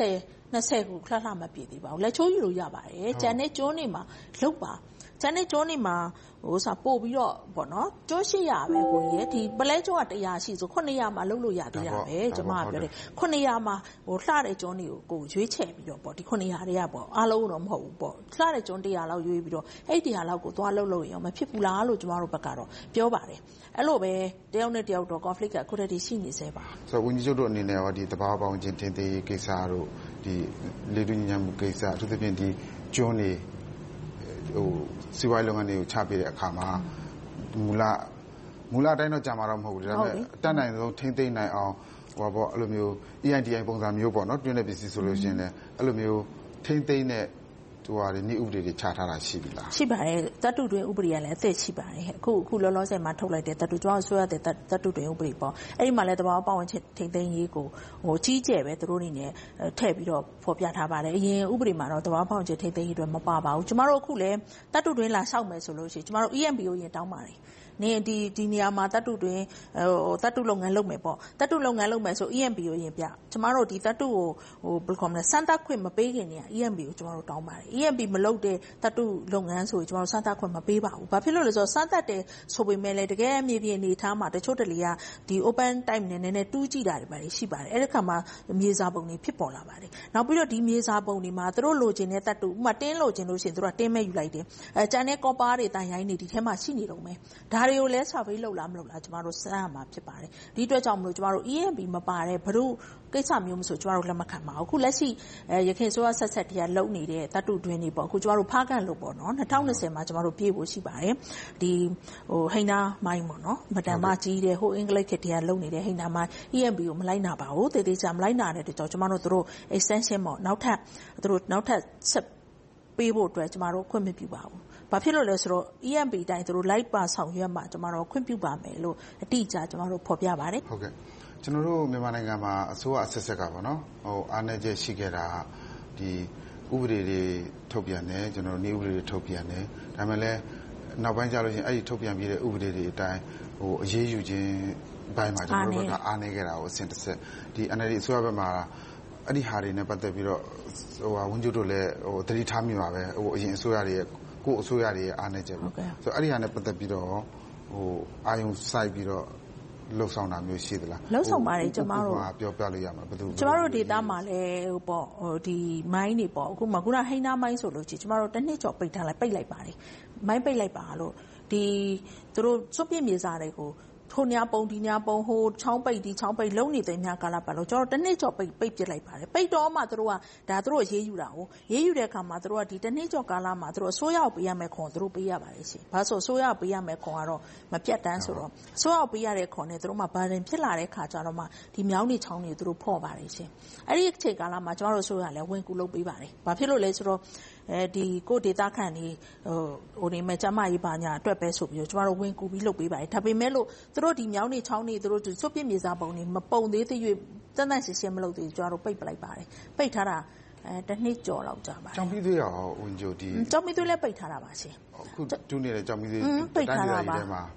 20ကိုလှမပြည့်သေးပါဘူးလက်ချိုးယူလို့ရပါတယ်ကျန်တဲ့ကျိုးနေမှာလုတ်ပါကျန်တဲ့ကျိုးနေမှာပို့ပြီးတော့ပေါ့နော်ကျိုးရှိရပဲကိုကြီးဒီပလဲကျိုးက100ရှိဆို900မှာလုတ်လို့ရသေးတာပဲကျမကပြောတယ်900မှာလှတဲ့ကျိုးနေကိုရွေးချယ်ပြီးတော့ပေါ့ဒီ900တွေကပေါ့အားလုံးတော့မဟုတ်ဘူးပေါ့လှတဲ့ကျိုး100လောက်ရွေးပြီးတော့အဲ့100လောက်ကိုသွားလုတ်လို့ရအောင်မဖြစ်ဘူးလားလို့ကျမတို့ဘက်ကတော့ပြောပါတယ်အဲ့လိုပဲတယောက်နဲ့တယောက်တော့ conflict ကအခုတည်းကရှိနေသေးပါဆိုတော့ဝန်ကြီးချုပ်တို့အနေနဲ့ရောဒီတဘာပေါင်းချင်းတင်သေးကိစ္စတို့ဒီလေတူညံမှုကိစ္စအထူးသဖြင့်ဒီကျွန်းနေစီးပွားရေးလုပ်ငန်းတွေကိုချပေးတဲ့အခါမှာမူလအတိုင်းတော့ကြာမှာတော့မဟုတ်ဘူးဒါပေမဲ့အတတ်နိုင်ဆုံးထိမ့်သိမ့်နိုင်အောင်ပေါ့အဲ့လိုမျိုး EITI ပုံစံမျိုးပေါ့နော်တွင်းတဲ့ပစ္စည်းဆိုလို့ရှိရင်လည်းအဲ့လိုမျိုးထိမ့်သိမ့်တဲ့သူဟာဒီဥပဒေတွေချထားတာရှိပြီလားရှိပါတယ်တတ်တူတွင်ဥပဒေကလည်းအသက်ရှိပါတယ်အခုလောလောဆယ်မှာထုတ်လိုက်တဲ့တတ်တူကျွန်တော်ဆိုရတဲ့တတ်တူတွင်ဥပဒေပေါ့အဲ့ဒီမှာလည်းတဘာပတ်ဝန်းကျင်ထိမ့်သိမ်းရေးကိုကြီးကျယ်ပဲသူတို့အနေနဲ့ထည့်ပြီးတော့ဖော်ပြထားပါတယ်အရင်ဥပဒေမှာတော့တဘာပတ်ဝန်းကျင်ထိမ့်သိမ်းရေးအတွက်မပါပါဘူးကျွန်တော်တို့အခုလည်းတတ်တူတွင်လာလျှောက်မယ်ဆိုလို့ရှိရင်ကျွန်တော်တို့ EMB ကိုရင်တောင်းပါတယ်နေဒီနေရာမှာတတ်တူတွင်တတ်တူလုပ်ငန်းလုပ်မယ်ပေါ့တတ်တူလုပ်ငန်းလုပ်မယ်ဆို EMB ကိုရင်ပြကျမတို့ဒီတတ်တူကိုဘယ်လိုခေါ်မလဲစမ်းသပ်ခွင့်မပေးခင်နေရ EMB ကိုကျမတို့တောင်းပါတယ် EMB မလုပ်တဲ့တတ်တူလုပ်ငန်းဆိုရင်ကျမတို့စမ်းသပ်ခွင့်မပေးပါဘူးဘာဖြစ်လို့လဲဆိုတော့စမ်းသပ်တယ်ဆိုပေမဲ့လည်းတကယ်မြေပြင်အနေထားမှာတချို့တလေကဒီ open time နဲ့နည်းနည်းတူးကြည့်တာတွေပါရှိပါတယ်အဲ့ဒီခါမှာမြေစာပုံတွေဖြစ်ပေါ်လာပါတယ်နောက်ပြီးတော့ဒီမြေစာပုံတွေမှာသူတို့လိုချင်တဲ့တတ်တူဥပမာတင်းလိုချင်လို့ရှိရင်သူတို့ကတင်းမဲ့ယူလိုက်တယ်ကျန်တဲ့ copper တွေတန်ရိုင်းတွေဒီထဲမှာရှိနေတော့မယ်ဒါတွေကိုလည်း survey လုပ်လားမလုပ်လားကျမတို့စမ်းရမှာဖြစ်ပါတယ်ဒီအတွက်ကြောင့်မလို့ကျမတို့ EMB မပါတဲ့ဘလို့ကိစ္စမျိုးမဆိုကျမတို့လက်မခံပါဘူးအခုလက်ရှိရခိုင်ဆိုရဆက်ဆက်တရားလုံနေတဲ့တတ်တူတွင်တွေပေါ့အခုကျမတို့ဖားကန်လို့ပေါ့နော်2020မှာကျမတို့ပြေးဖို့ရှိပါတယ်ဒီဟိန်းနာမိုင်းပေါ့နော်မတန်မကြီးတဲ့ဟိုအင်္ဂလိပ်ခေတ်တရားလုံနေတဲ့ဟိန်းနာမိုင်း EMB ကိုမလိုက်နာပါဘူးတေးသေးချာမလိုက်နာတဲ့အတွက်ကြောင့်ကျမတို့တို့ extension ပေါ့နောက်ထပ်ဆက်ပေးဖို့အတွက်ကျမတို့ခွင့်မပြုပါဘူးဘာဖြစ်လို့လဲဆိုတော့ EMB တိုင်းသူတို့ live ပါဆောင်ရွက်မှာကျမတို့ခွင့်ပြုပါမယ်လို့အတိအကျကျမတို့ဖော်ပြပါတယ်ဟုတ်ကဲ့ကျွန်တော်တို့မြန်မာနိုင်ငံမှာအစိုးရအဆက်ဆက်ကပေါ့နော်အားနည်းချက်ရှိခဲ့တာဒီဥပဒေတွေထုတ်ပြန်တယ်ကျွန်တော်တို့နေဥပဒေတွေထုတ်ပြန်တယ်ဒါပေမဲ့လည်းနောက်ပိုင်းကျလို့ရှိရင်အဲ့ဒီထုတ်ပြန်ပြီးတဲ့ဥပဒေတွေအတိုင်းအရေးယူခြင်းဘိုင်းမှာကျွန်တော်တို့ကအားနည်းခဲ့တာကိုအစဉ်တစ်ဆက်ဒီ NLD အစိုးရဘက်မှာအဲ့ဒီဟာတွေနဲ့ပတ်သက်ပြီးတော့ဝန်ကြီးတို့လည်းသတိထားမိပါပဲအရင်အစိုးရတွေရဲ့ကိုအစိုးရတွေရဲ့အားနည်းချက်ပေါ့ဆိုတော့အဲ့ဒီဟာနဲ့ပတ်သက်ပြီးတော့အာယုံစိုက်ပြီးတော့လှုပ်ဆောင်တာမျိုးရှိသလားလှုပ်ဆောင်ပါတယ်ကျမတို့ပြောပြလို့ရမှာဘယ်သူကျမတို့ဒေတာမှာလည်းပေါ့ဒီမိုင်းတွေပေါ့အခုမှခုနဟိန်းနာမိုင်းဆိုလို့ကျမတို့တစ်နှစ်ကျော်ပိတ်လိုက်ပါတယ်မိုင်းပိတ်လိုက်ပါလို့ဒီသူတို့စွန့်ပစ်မြေစာတွေကိုထိုညာပုံဒီညာပုံဟိုချောင်းပိတ်ဒီချောင်းပိတ်လုံးနေတဲ့များကာလပတ်လို့ကျွန်တော်တစ်နှစ်ကျော်ပိတ်ပစ်လိုက်ပါတယ်ပိတ်တော့မှသူတို့ကဒါသူတို့ရေးယူတာကိုရေးယူတဲ့အခါမှာသူတို့ကဒီတစ်နှစ်ကျော်ကာလမှာသူတို့အစိုးရကိုပေးရမယ်ခွန်သူတို့ပေးရပါတယ်ရှင်ဘာလို့ဆိုအစိုးရပေးရမယ်ခွန်ကတော့မပြတ်တမ်းဆိုတော့အစိုးရကိုပေးရတဲ့ခွန်နဲ့သူတို့မှဘာရင်ဖြစ်လာတဲ့ခါကျတော့မှဒီမြောင်းနေချောင်းနေသူတို့ဖော့ပါတယ်ရှင်အဲ့ဒီအချိန်ကာလမှာကျွန်တော်တို့အစိုးရလည်းဝင်ကူလုပ်ပေးပါတယ်ဘာဖြစ်လို့လဲဆိုတော့ဒီကိုဒေတာခန့်နေနေမဲ့ကျမကြီးပါညာအတွက်ပဲဆိုပြီးတော့ကျမတို့ဝင်ကူပြီးလုပ်ပေးပါတယ်ဒါပေမဲ့လို့သူတို့ဒီမြောင်းနေချောင်းနေသူတို့စွတ်ပြစ်မြေစာပုံနေမပုံသေးသေး၍တန်းတန်းရှင်းရှင်းမလုပ်သေးကျမတို့ပိတ်ပလိုက်ပါတယ်ပိတ်ထားတာတစ်နှစ်ကျော်လောက်ကြာပါတယ်ကျောင်းပြီးသေးရောဝန်ကြီးဒီကျောင်းပြီးသေးလည်းပိတ်ထားတာပါရှင်အခုတူနေတဲ့ကျောင်းပြီးသေးပိတ်ထားတာပါ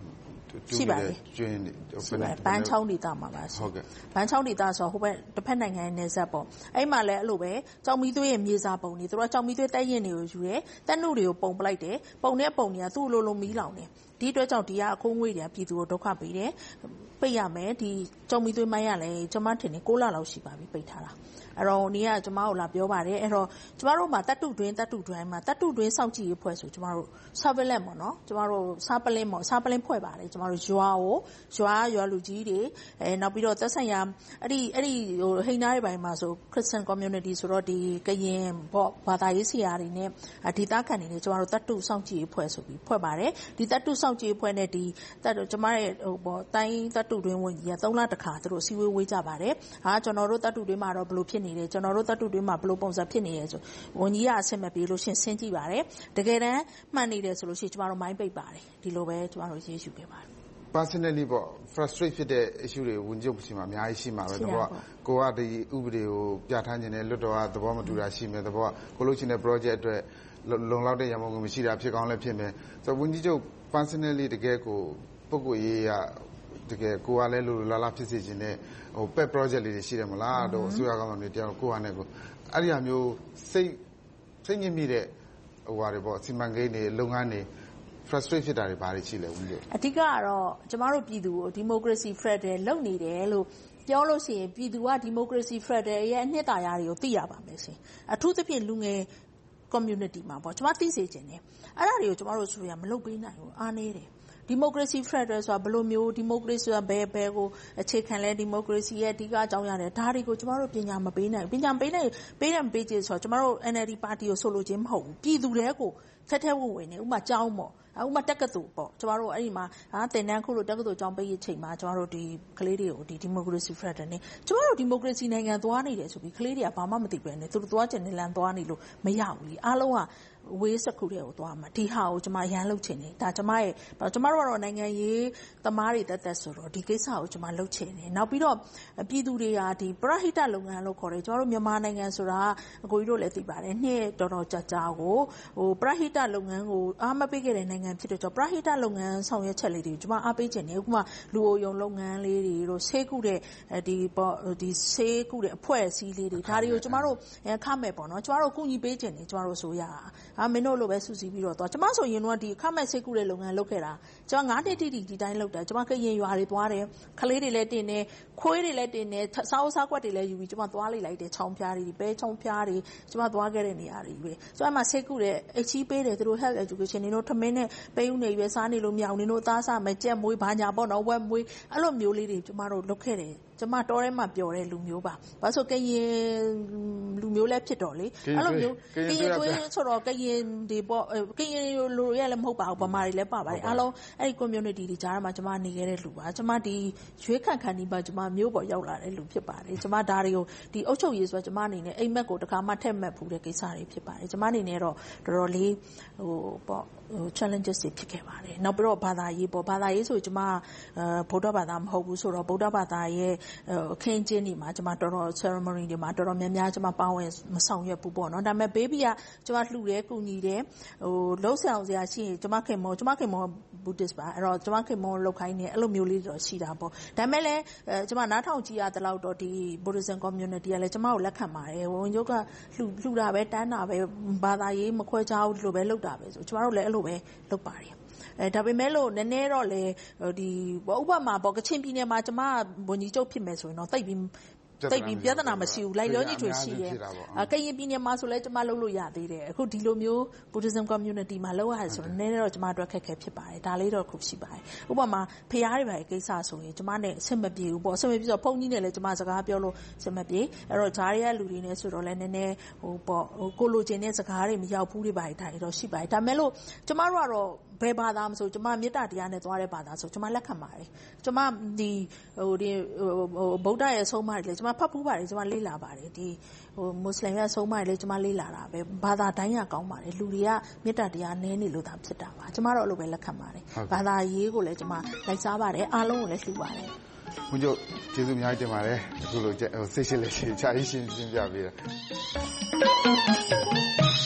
ရှိပါတယ်ကျွန်းဘန်းချောင်းဒေသမှာပါရှင်ဘန်းချောင်းဒေသဆိုဟိုဘက်တစ်ဖက်နိုင်ငံရဲ့နယ်စပ်ပေါ့အဲ့မှာလည်းအဲ့လိုပဲကြောင်မီသွေးရဲ့မြေစာပုံတွေသူတို့ကြောင်မီသွေးတိုက်ရင်တွေကိုယူတယ်တက်နုတွေကိုပုံပလိုက်တယ်ပုံတဲ့ပုံတွေကသူ့လိုမီးလောင်တယ်ဒီအတွက်ကြောင့်ဒီကအခိုးငွေတွေကပြည်သူကိုဒုက္ခပေးတယ်ပိတ်ရမယ်ဒီကြောင်မီသွေးမိုင်းရလဲကျွန်မထင်တယ်6လလောက်ရှိပါပြီပိတ်ထားတာအဲ့တော့နေကကျွန်မတို့လာပြောပါတယ်အဲ့တော့ကျွန်တော်တို့မှာတတ်တုတွင်းမှာတတ်တုတွင်းစောင့်ကြည့်ရေးဖွဲ့ဆိုကျွန်တော်တို့ surveillance ပေါ့နော်ကျွန်တော်တို့စားပလင်းဖွဲ့ပါတယ်ကျွန်တော်တို့ရွာလူကြီးတွေနောက်ပြီးတော့သက်ဆိုင်ရာအဲ့ဒီဟိန်းနားတွေပိုင်းမှာဆို Christian community ဆိုတော့ဒီကရင်ပေါ့ဘာသာရေးဆရာတွေနဲ့ဒေသခံတွေနဲ့ကျွန်တော်တို့တတ်တုစောင့်ကြည့်ရေးဖွဲ့ဆိုပြီးဖွဲ့ပါတယ်ဒီတတ်တုစောင့်ကြည့်ရေးဖွဲ့နဲ့ဒီကျွန်မရဲ့ပေါ့တိုင်းတတ်တုတွင်းဝန်ကြီးက3လတစ်ခါသူတို့စီဝေးကြပါတယ်ဟာကျွန်တော်တို့တတ်တုတွင်းမှာတော့ဘယ်လိုဖြစ်ကျွန်တော်တို့တတ်တုတွင်းမှာဘယ်လိုပုံစံဖြစ်နေရဲဆိုဝန်ကြီးကအဆင်မပြေလို့ရှင်းကြည့်ပါတယ်တကယ်တမ်းမှန်နေတယ်ဆိုလို့ရှိရင်ကျွန်တော်တို့မိုင်းပိတ်ပါတယ်ဒီလိုပဲကျွန်တော်တို့ရေးယူခဲ့ပါတယ် personally ပေါ့ frustrate ဖြစ်တဲ့ issue တွေဝန်ကြီးရှိမှာအများကြီးရှိမှာပဲတဘောကိုကဒီဥပဒေကိုပြဋ္ဌာန်းခြင်းနဲ့လွတ်တော်ကသဘောမတူတာရှိမယ်တဘောကိုလို့ရှိတဲ့ project အတွက်လုံလောက်တဲ့ရမုံမရှိတာဖြစ်ကောင်းလည်းဖြစ်မယ်ဆိုတော့ဝန်ကြီးချုပ် personally တကယ်ကိုပုဂ္ဂိုလ်ရေးရတကယ်ကိုကလည်းလိုလာဖြစ်စေခြင်းနဲ့pet project လေးတွေရှိတယ်မလားတော့အစိုးရကောင်းဆောင်တွေတရားကိုဟာနဲ့ကိုအဲ့ဒီအမျိုးစိတ်ညစ်မိတဲ့ဟိုဟာတွေပေါ့စီမံကိန်းတွေလုပ်ငန်းတွေ frustrate ဖြစ်တာတွေဘာတွေရှိလဲဦးလေးအဓိကကတော့ကျမတို့ပြည်သူကို democracy federal လုပ်နေတယ်လို့ပြောလို့ရှိရင်ပြည်သူက democracy federal ရဲ့အနှစ်သာရတွေကိုသိရပါမယ်ရှင်အထူးသဖြင့်လူငယ် community မှာပေါ့ကျမသိစေချင်တယ်အဲ့ဒါတွေကိုကျမတို့ဆိုရမလုပ်ပေးနိုင်ဘူးအားနေတယ်democracy federal ဆိုတာဘယ်လိုမျိုး democracy ဆိုတာဘယ်ကိုအခြေခံလဲ democracy ရဲ့အဓိကအကြောင်းရတယ်ဒါတွေကိုကျမတို့ပညာမပေးနိုင်ဘူးပညာပေးတယ်မပေးချင်ဆိုတော့ကျမတို့ NLD ပါတီကိုဆိုလိုခြင်းမဟုတ်ဘူးပြည်သူတွေကိုထဲဝင်နေဥပမာကျောင်းပေါ့ဥပမာတက္ကသိုလ်ပေါ့ကျမတို့အဲ့ဒီမှာသင်တန်းခုလို့တက္ကသိုလ်ကျောင်းပေးရေးချိန်မှာကျမတို့ဒီကလေးတွေကိုဒီ democracy federal နဲ့ကျမတို့ democracy နိုင်ငံသွားနေတယ်ဆိုပြီးကလေးတွေကဘာမှမသိပဲနဲ့သူတို့သွားချင်တဲ့လမ်းသွားနေလို့မရဘူးလीအားလုံးကဝေးစခုတွေကိုသွားမှာဒီဟာကိုကျမရန်လုပ်ချင်တယ်ဒါကျမတို့ကတော့နိုင်ငံရေးသမားတွေတက်ဆိုတော့ဒီကိစ္စကိုကျမလုပ်ချင်တယ်နောက်ပြီးတော့ပြည်သူတွေကဒီပရဟိတလုပ်ငန်းလို့ခေါ်တယ်ကျမတို့မြန်မာနိုင်ငံဆိုတာအကိုကြီးတို့လည်းသိပါတယ်နှစ်တော်ကြာကိုပရဟိတလုပ်ငန်းကိုအားမပေးခဲ့တဲ့နိုင်ငံဖြစ်တဲ့ကြောင့်ပရဟိတလုပ်ငန်းဆောင်ရွက်ချက်လေးတွေကျမအားပေးချင်တယ်ဥပမာလူအိုယုံလုပ်ငန်းလေးတွေတို့ဆေးကုတဲ့ဒီဆေးကုတဲ့အဖွဲ့အစည်းလေးတွေဒါတွေကိုကျမတို့ခမဲ့ပေါ့နော်ကျမတို့ကူညီပေးချင်တယ်ကျမတို့ဆိုရမင်းတို့လိုပဲစူးစီးပြီးတော့ကျမဆိုရင်တော့ဒီခမဲ့ဆေးကုတဲ့လုပ်ငန်းလုပ်ခဲ့တာကျမ9နှစ်တိတိဒီတိုင်းလုပ်တာကျမကရင်ရွာတွေသွားတယ်ခလေးတွေလည်းတင်တယ်ခွေးတွေလည်းတင်တယ်စားကွက်တွေလည်းယူပြီးကျမသွားလိုက်တယ်ချောင်းဖျားတွေပဲချောင်းဖျားတွေကျမသွားခဲ့တဲ့နေရာတွေပဲဆိုတော့အမှဆေးကုတဲ့အချီးပေးတယ်သူတို့ health education တွေတို့ထမင်းနဲ့ပေးဦးနေရွယ်စားနေလို့မရအောင်နင်တို့သားစားမယ်ကြက်မွေးဘာညာပေါ့နော်ဝက်မွေးအဲ့လိုမျိုးလေးတွေကျမတို့လုပ်ခဲ့တယ်ကျမတော်ထဲမှာပျော်တဲ့လူမျိုးပါဘာလို့ကရင်လူမျိုးလည်းဖြစ်တော့လေအဲ့လိုမျိုးကရင်တွေဆိုတော့ကရင်တွေပေါ့ကရင်လူတွေလည်းမဟုတ်ပါဘူးဗမာတွေလည်းပါပါတယ်အားလုံးအဲ့ဒီ community တွေကြားမှာကျမနေခဲ့တဲ့လူပါကျမဒီရွေးခံဒီမှာကျမမျိုးပေါ်ရောက်လာတဲ့လူဖြစ်ပါတယ်ကျမဒါတွေကိုဒီအုပ်ချုပ်ရေးဆိုကျမအနေနဲ့အိမ်မက်ကိုတခါမှထက်မှတ်ဘူးတဲ့ကိစ္စတွေဖြစ်ပါတယ်ကျမအနေနဲ့တော့တော်တော်လေးပေါ့challenges တွေဖြစ်ခဲ့ပါတယ်နောက်ပြီးတော့ဘာသာရေးဆိုကျမဗုဒ္ဓဘာသာမဟုတ်ဘူးဆိုတော့ဗုဒ္ဓဘာသာရဲ့အခင်းကျင်းတွေမှာကျမတော်တော် ceremony တွေမှာတော်တော်များများကျမပါဝင်မဆောင်ရွက်ဘူးပေါ့နော်ဒါပေမဲ့ baby ကကျမလှူတယ်ကူညီတယ်လုံးဆောင်စရာရှိရင်ကျမခင်မော Buddhist ပါအဲ့တော့ကျမခင်မောလောက်ခိုင်းနေအဲ့လိုမျိုးလေးတော့ရှိတာပေါ့ဒါပေမဲ့လည်းကျမနားထောင်ကြည့်ရတဲ့လောက်တော့ဒီ Buddhism community ကလည်းကျမကိုလက်ခံပါတယ်ဝန်ကြီးကလှူတာပဲတန်းတာပဲဘာသာရေးမခွဲခြားဘူးဒီလိုပဲလုပ်တာပဲဆိုကျမတို့လည်းအဲ့လိုပဲလုပ်ပါတယ်ဒါပေမဲ့လို့နည်းနည်းတော့လေဒီဥပမာပေါ့ကချင်ပြည်နယ်မှာကျမဝန်ကြီးချုပ်ဖြစ်မယ်ဆိုရင်တော့တိတ်ပြီးပြဿနာမရှိဘူးလိုက်လျောညီထွေရှိတယ်ကရင်ပြည်နယ်မှာဆိုလဲကျမလုပ်လို့ရသေးတယ်အခုဒီလိုမျိုး Buddhism community မှာလုပ်ရတယ်ဆိုတော့နည်းနည်းတော့ကျမတို့ခက်ခဲဖြစ်ပါတယ်ဒါလေးတော့ခုရှိပါတယ်ဥပမာဖျားတွေပါကိစ္စဆိုရင်ကျမနဲ့အဆင်မပြေဘူးပေါ့အဆင်မပြေဆိုတော့ဖုန်းကြီးနဲ့လည်းကျမစကားပြောလို့အဆင်မပြေအဲ့တော့ဂျားရဲ့လူတွေနဲ့ဆိုတော့လည်းနည်းနည်းပေါ့ကိုလိုချင်တဲ့စကားတွေမရောက်ဘူးတွေပါဒါတွေတော့ရှိပါတယ်ဒါမဲ့လို့ကျမတို့ကတော့ဘယ်ဘာသာမဆိုကျမမေတ္တာတရားနဲ့သွားတဲ့ဘာသာဆိုကျမလက်ခံပါတယ်ကျမဒီဗုဒ္ဓရဲ့ဆုံးမတွေလည်းကျမဖတ်ဖူးပါတယ်ကျမလေ့လာပါတယ်ဒီမွတ်စလင်ရဲ့ဆုံးမတွေလည်းကျမလေ့လာတာပဲဘာသာတိုင်းရကောင်းပါတယ်လူတွေကမေတ္တာတရားနည်းနေလို့သာဖြစ်တာပါကျမတော့အဲ့လိုပဲလက်ခံပါတယ်ဘာသာရေးကိုလည်းကျမလိုက်စားပါတယ်အားလုံးကိုလည်းလှူပါတယ်ဘုန်းကြီးကျေးဇူးအများကြီးတင်ပါတယ်အခုလိုစိတ်ရှိလက်ရှိခြားရှင်းပြပေး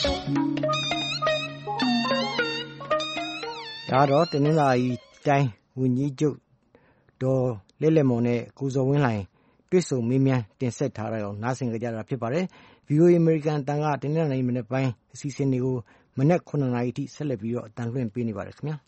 တာဒါတော့တင်းလာကြီးတိုင်းဝန်ကြီးချုပ်ဒေါ်လဲ့လဲ့မော်နဲ့ကိုဇော်ဝင်းလှိုင်တွေ့ဆုံမေးမြန်းတင်ဆက်ထားတာကိုနားဆင်ကြရတာဖြစ်ပါတယ်။ VOA အမေရိကန်အသံကတနင်္လာနေ့မနေ့ပိုင်းအစီအစဉ်တွေကိုမနက်9 နာရီအထိဆက်လက်ပြီးတော့အသံလွှင့်ပေးနေပါတယ်ခင်ဗျာ။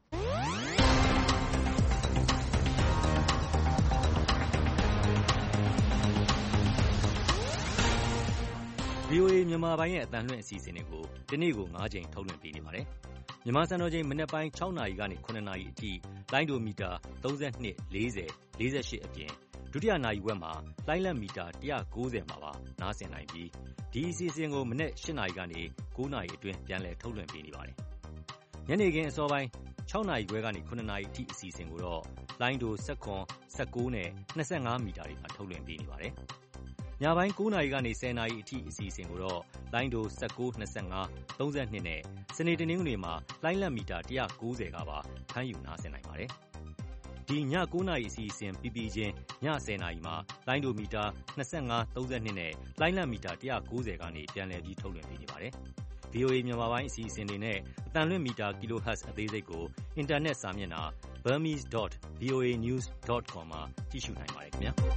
VOA မြန်မာပိုင်းရဲ့အသံလွှင့်အစီအစဉ်တွေကိုဒီနေ့ကို9 ကြိမ်ထုတ်လွှင့်ပေးနေပါတယ်။မြန်မာစံတော်ချိန်မနက်ပိုင်း6 နာရီကနေ9 နာရီအထိလိုင်းဒိုမီတာ32 40 48အပြင်ဒုတိယနာရီဝက်မှာလိုင်းလက်မီတာ190မှာပါနားဆင်နိုင်ပြီးဒီအစီအစဉ်ကိုမနက်8 နာရီကနေ9 နာရီအတွင်းပြန်လည်ထုတ်လွှင့်ပေးနေပါတယ်။ညနေခင်းအစောပိုင်း6 နာရီခွဲကနေ9 နာရီအထိအစီအစဉ်ကိုတော့လိုင်းဒို19 19နဲ့25မီတာတွေမှာထုတ်လွှင့်ပေးနေပါတယ်။ညပိုင်း9 နာရီကနေ10 နာရီအထိအစီအစဉ်ကိုတော့လိုင်းဒို19 25 32နဲ့စနေတနင်္ဂနွေမှာလိုင်းလက်မီတာ190ကပါဖမ်းယူနားဆင်နိုင်ပါတယ်။ဒီည9 နာရီအစီအစဉ်ပြီးချင်းည10 နာရီမှာလိုင်းဒိုမီတာ25 32နဲ့လိုင်းလက်မီတာ190ကနေပြန်လည်ပြီးထုတ်လွှင့်ပေးနေပါတယ်။ VOA မြန်မာပိုင်းအစီအစဉ်တွေနဲ့အသံလွှင့်မီတာ kHz အသေးစိတ်ကိုအင်တာနက်စာမျက်နှာ burmese.voanews.com မှာကြည့်ရှုနိုင်ပါတယ်ခင်ဗျာ။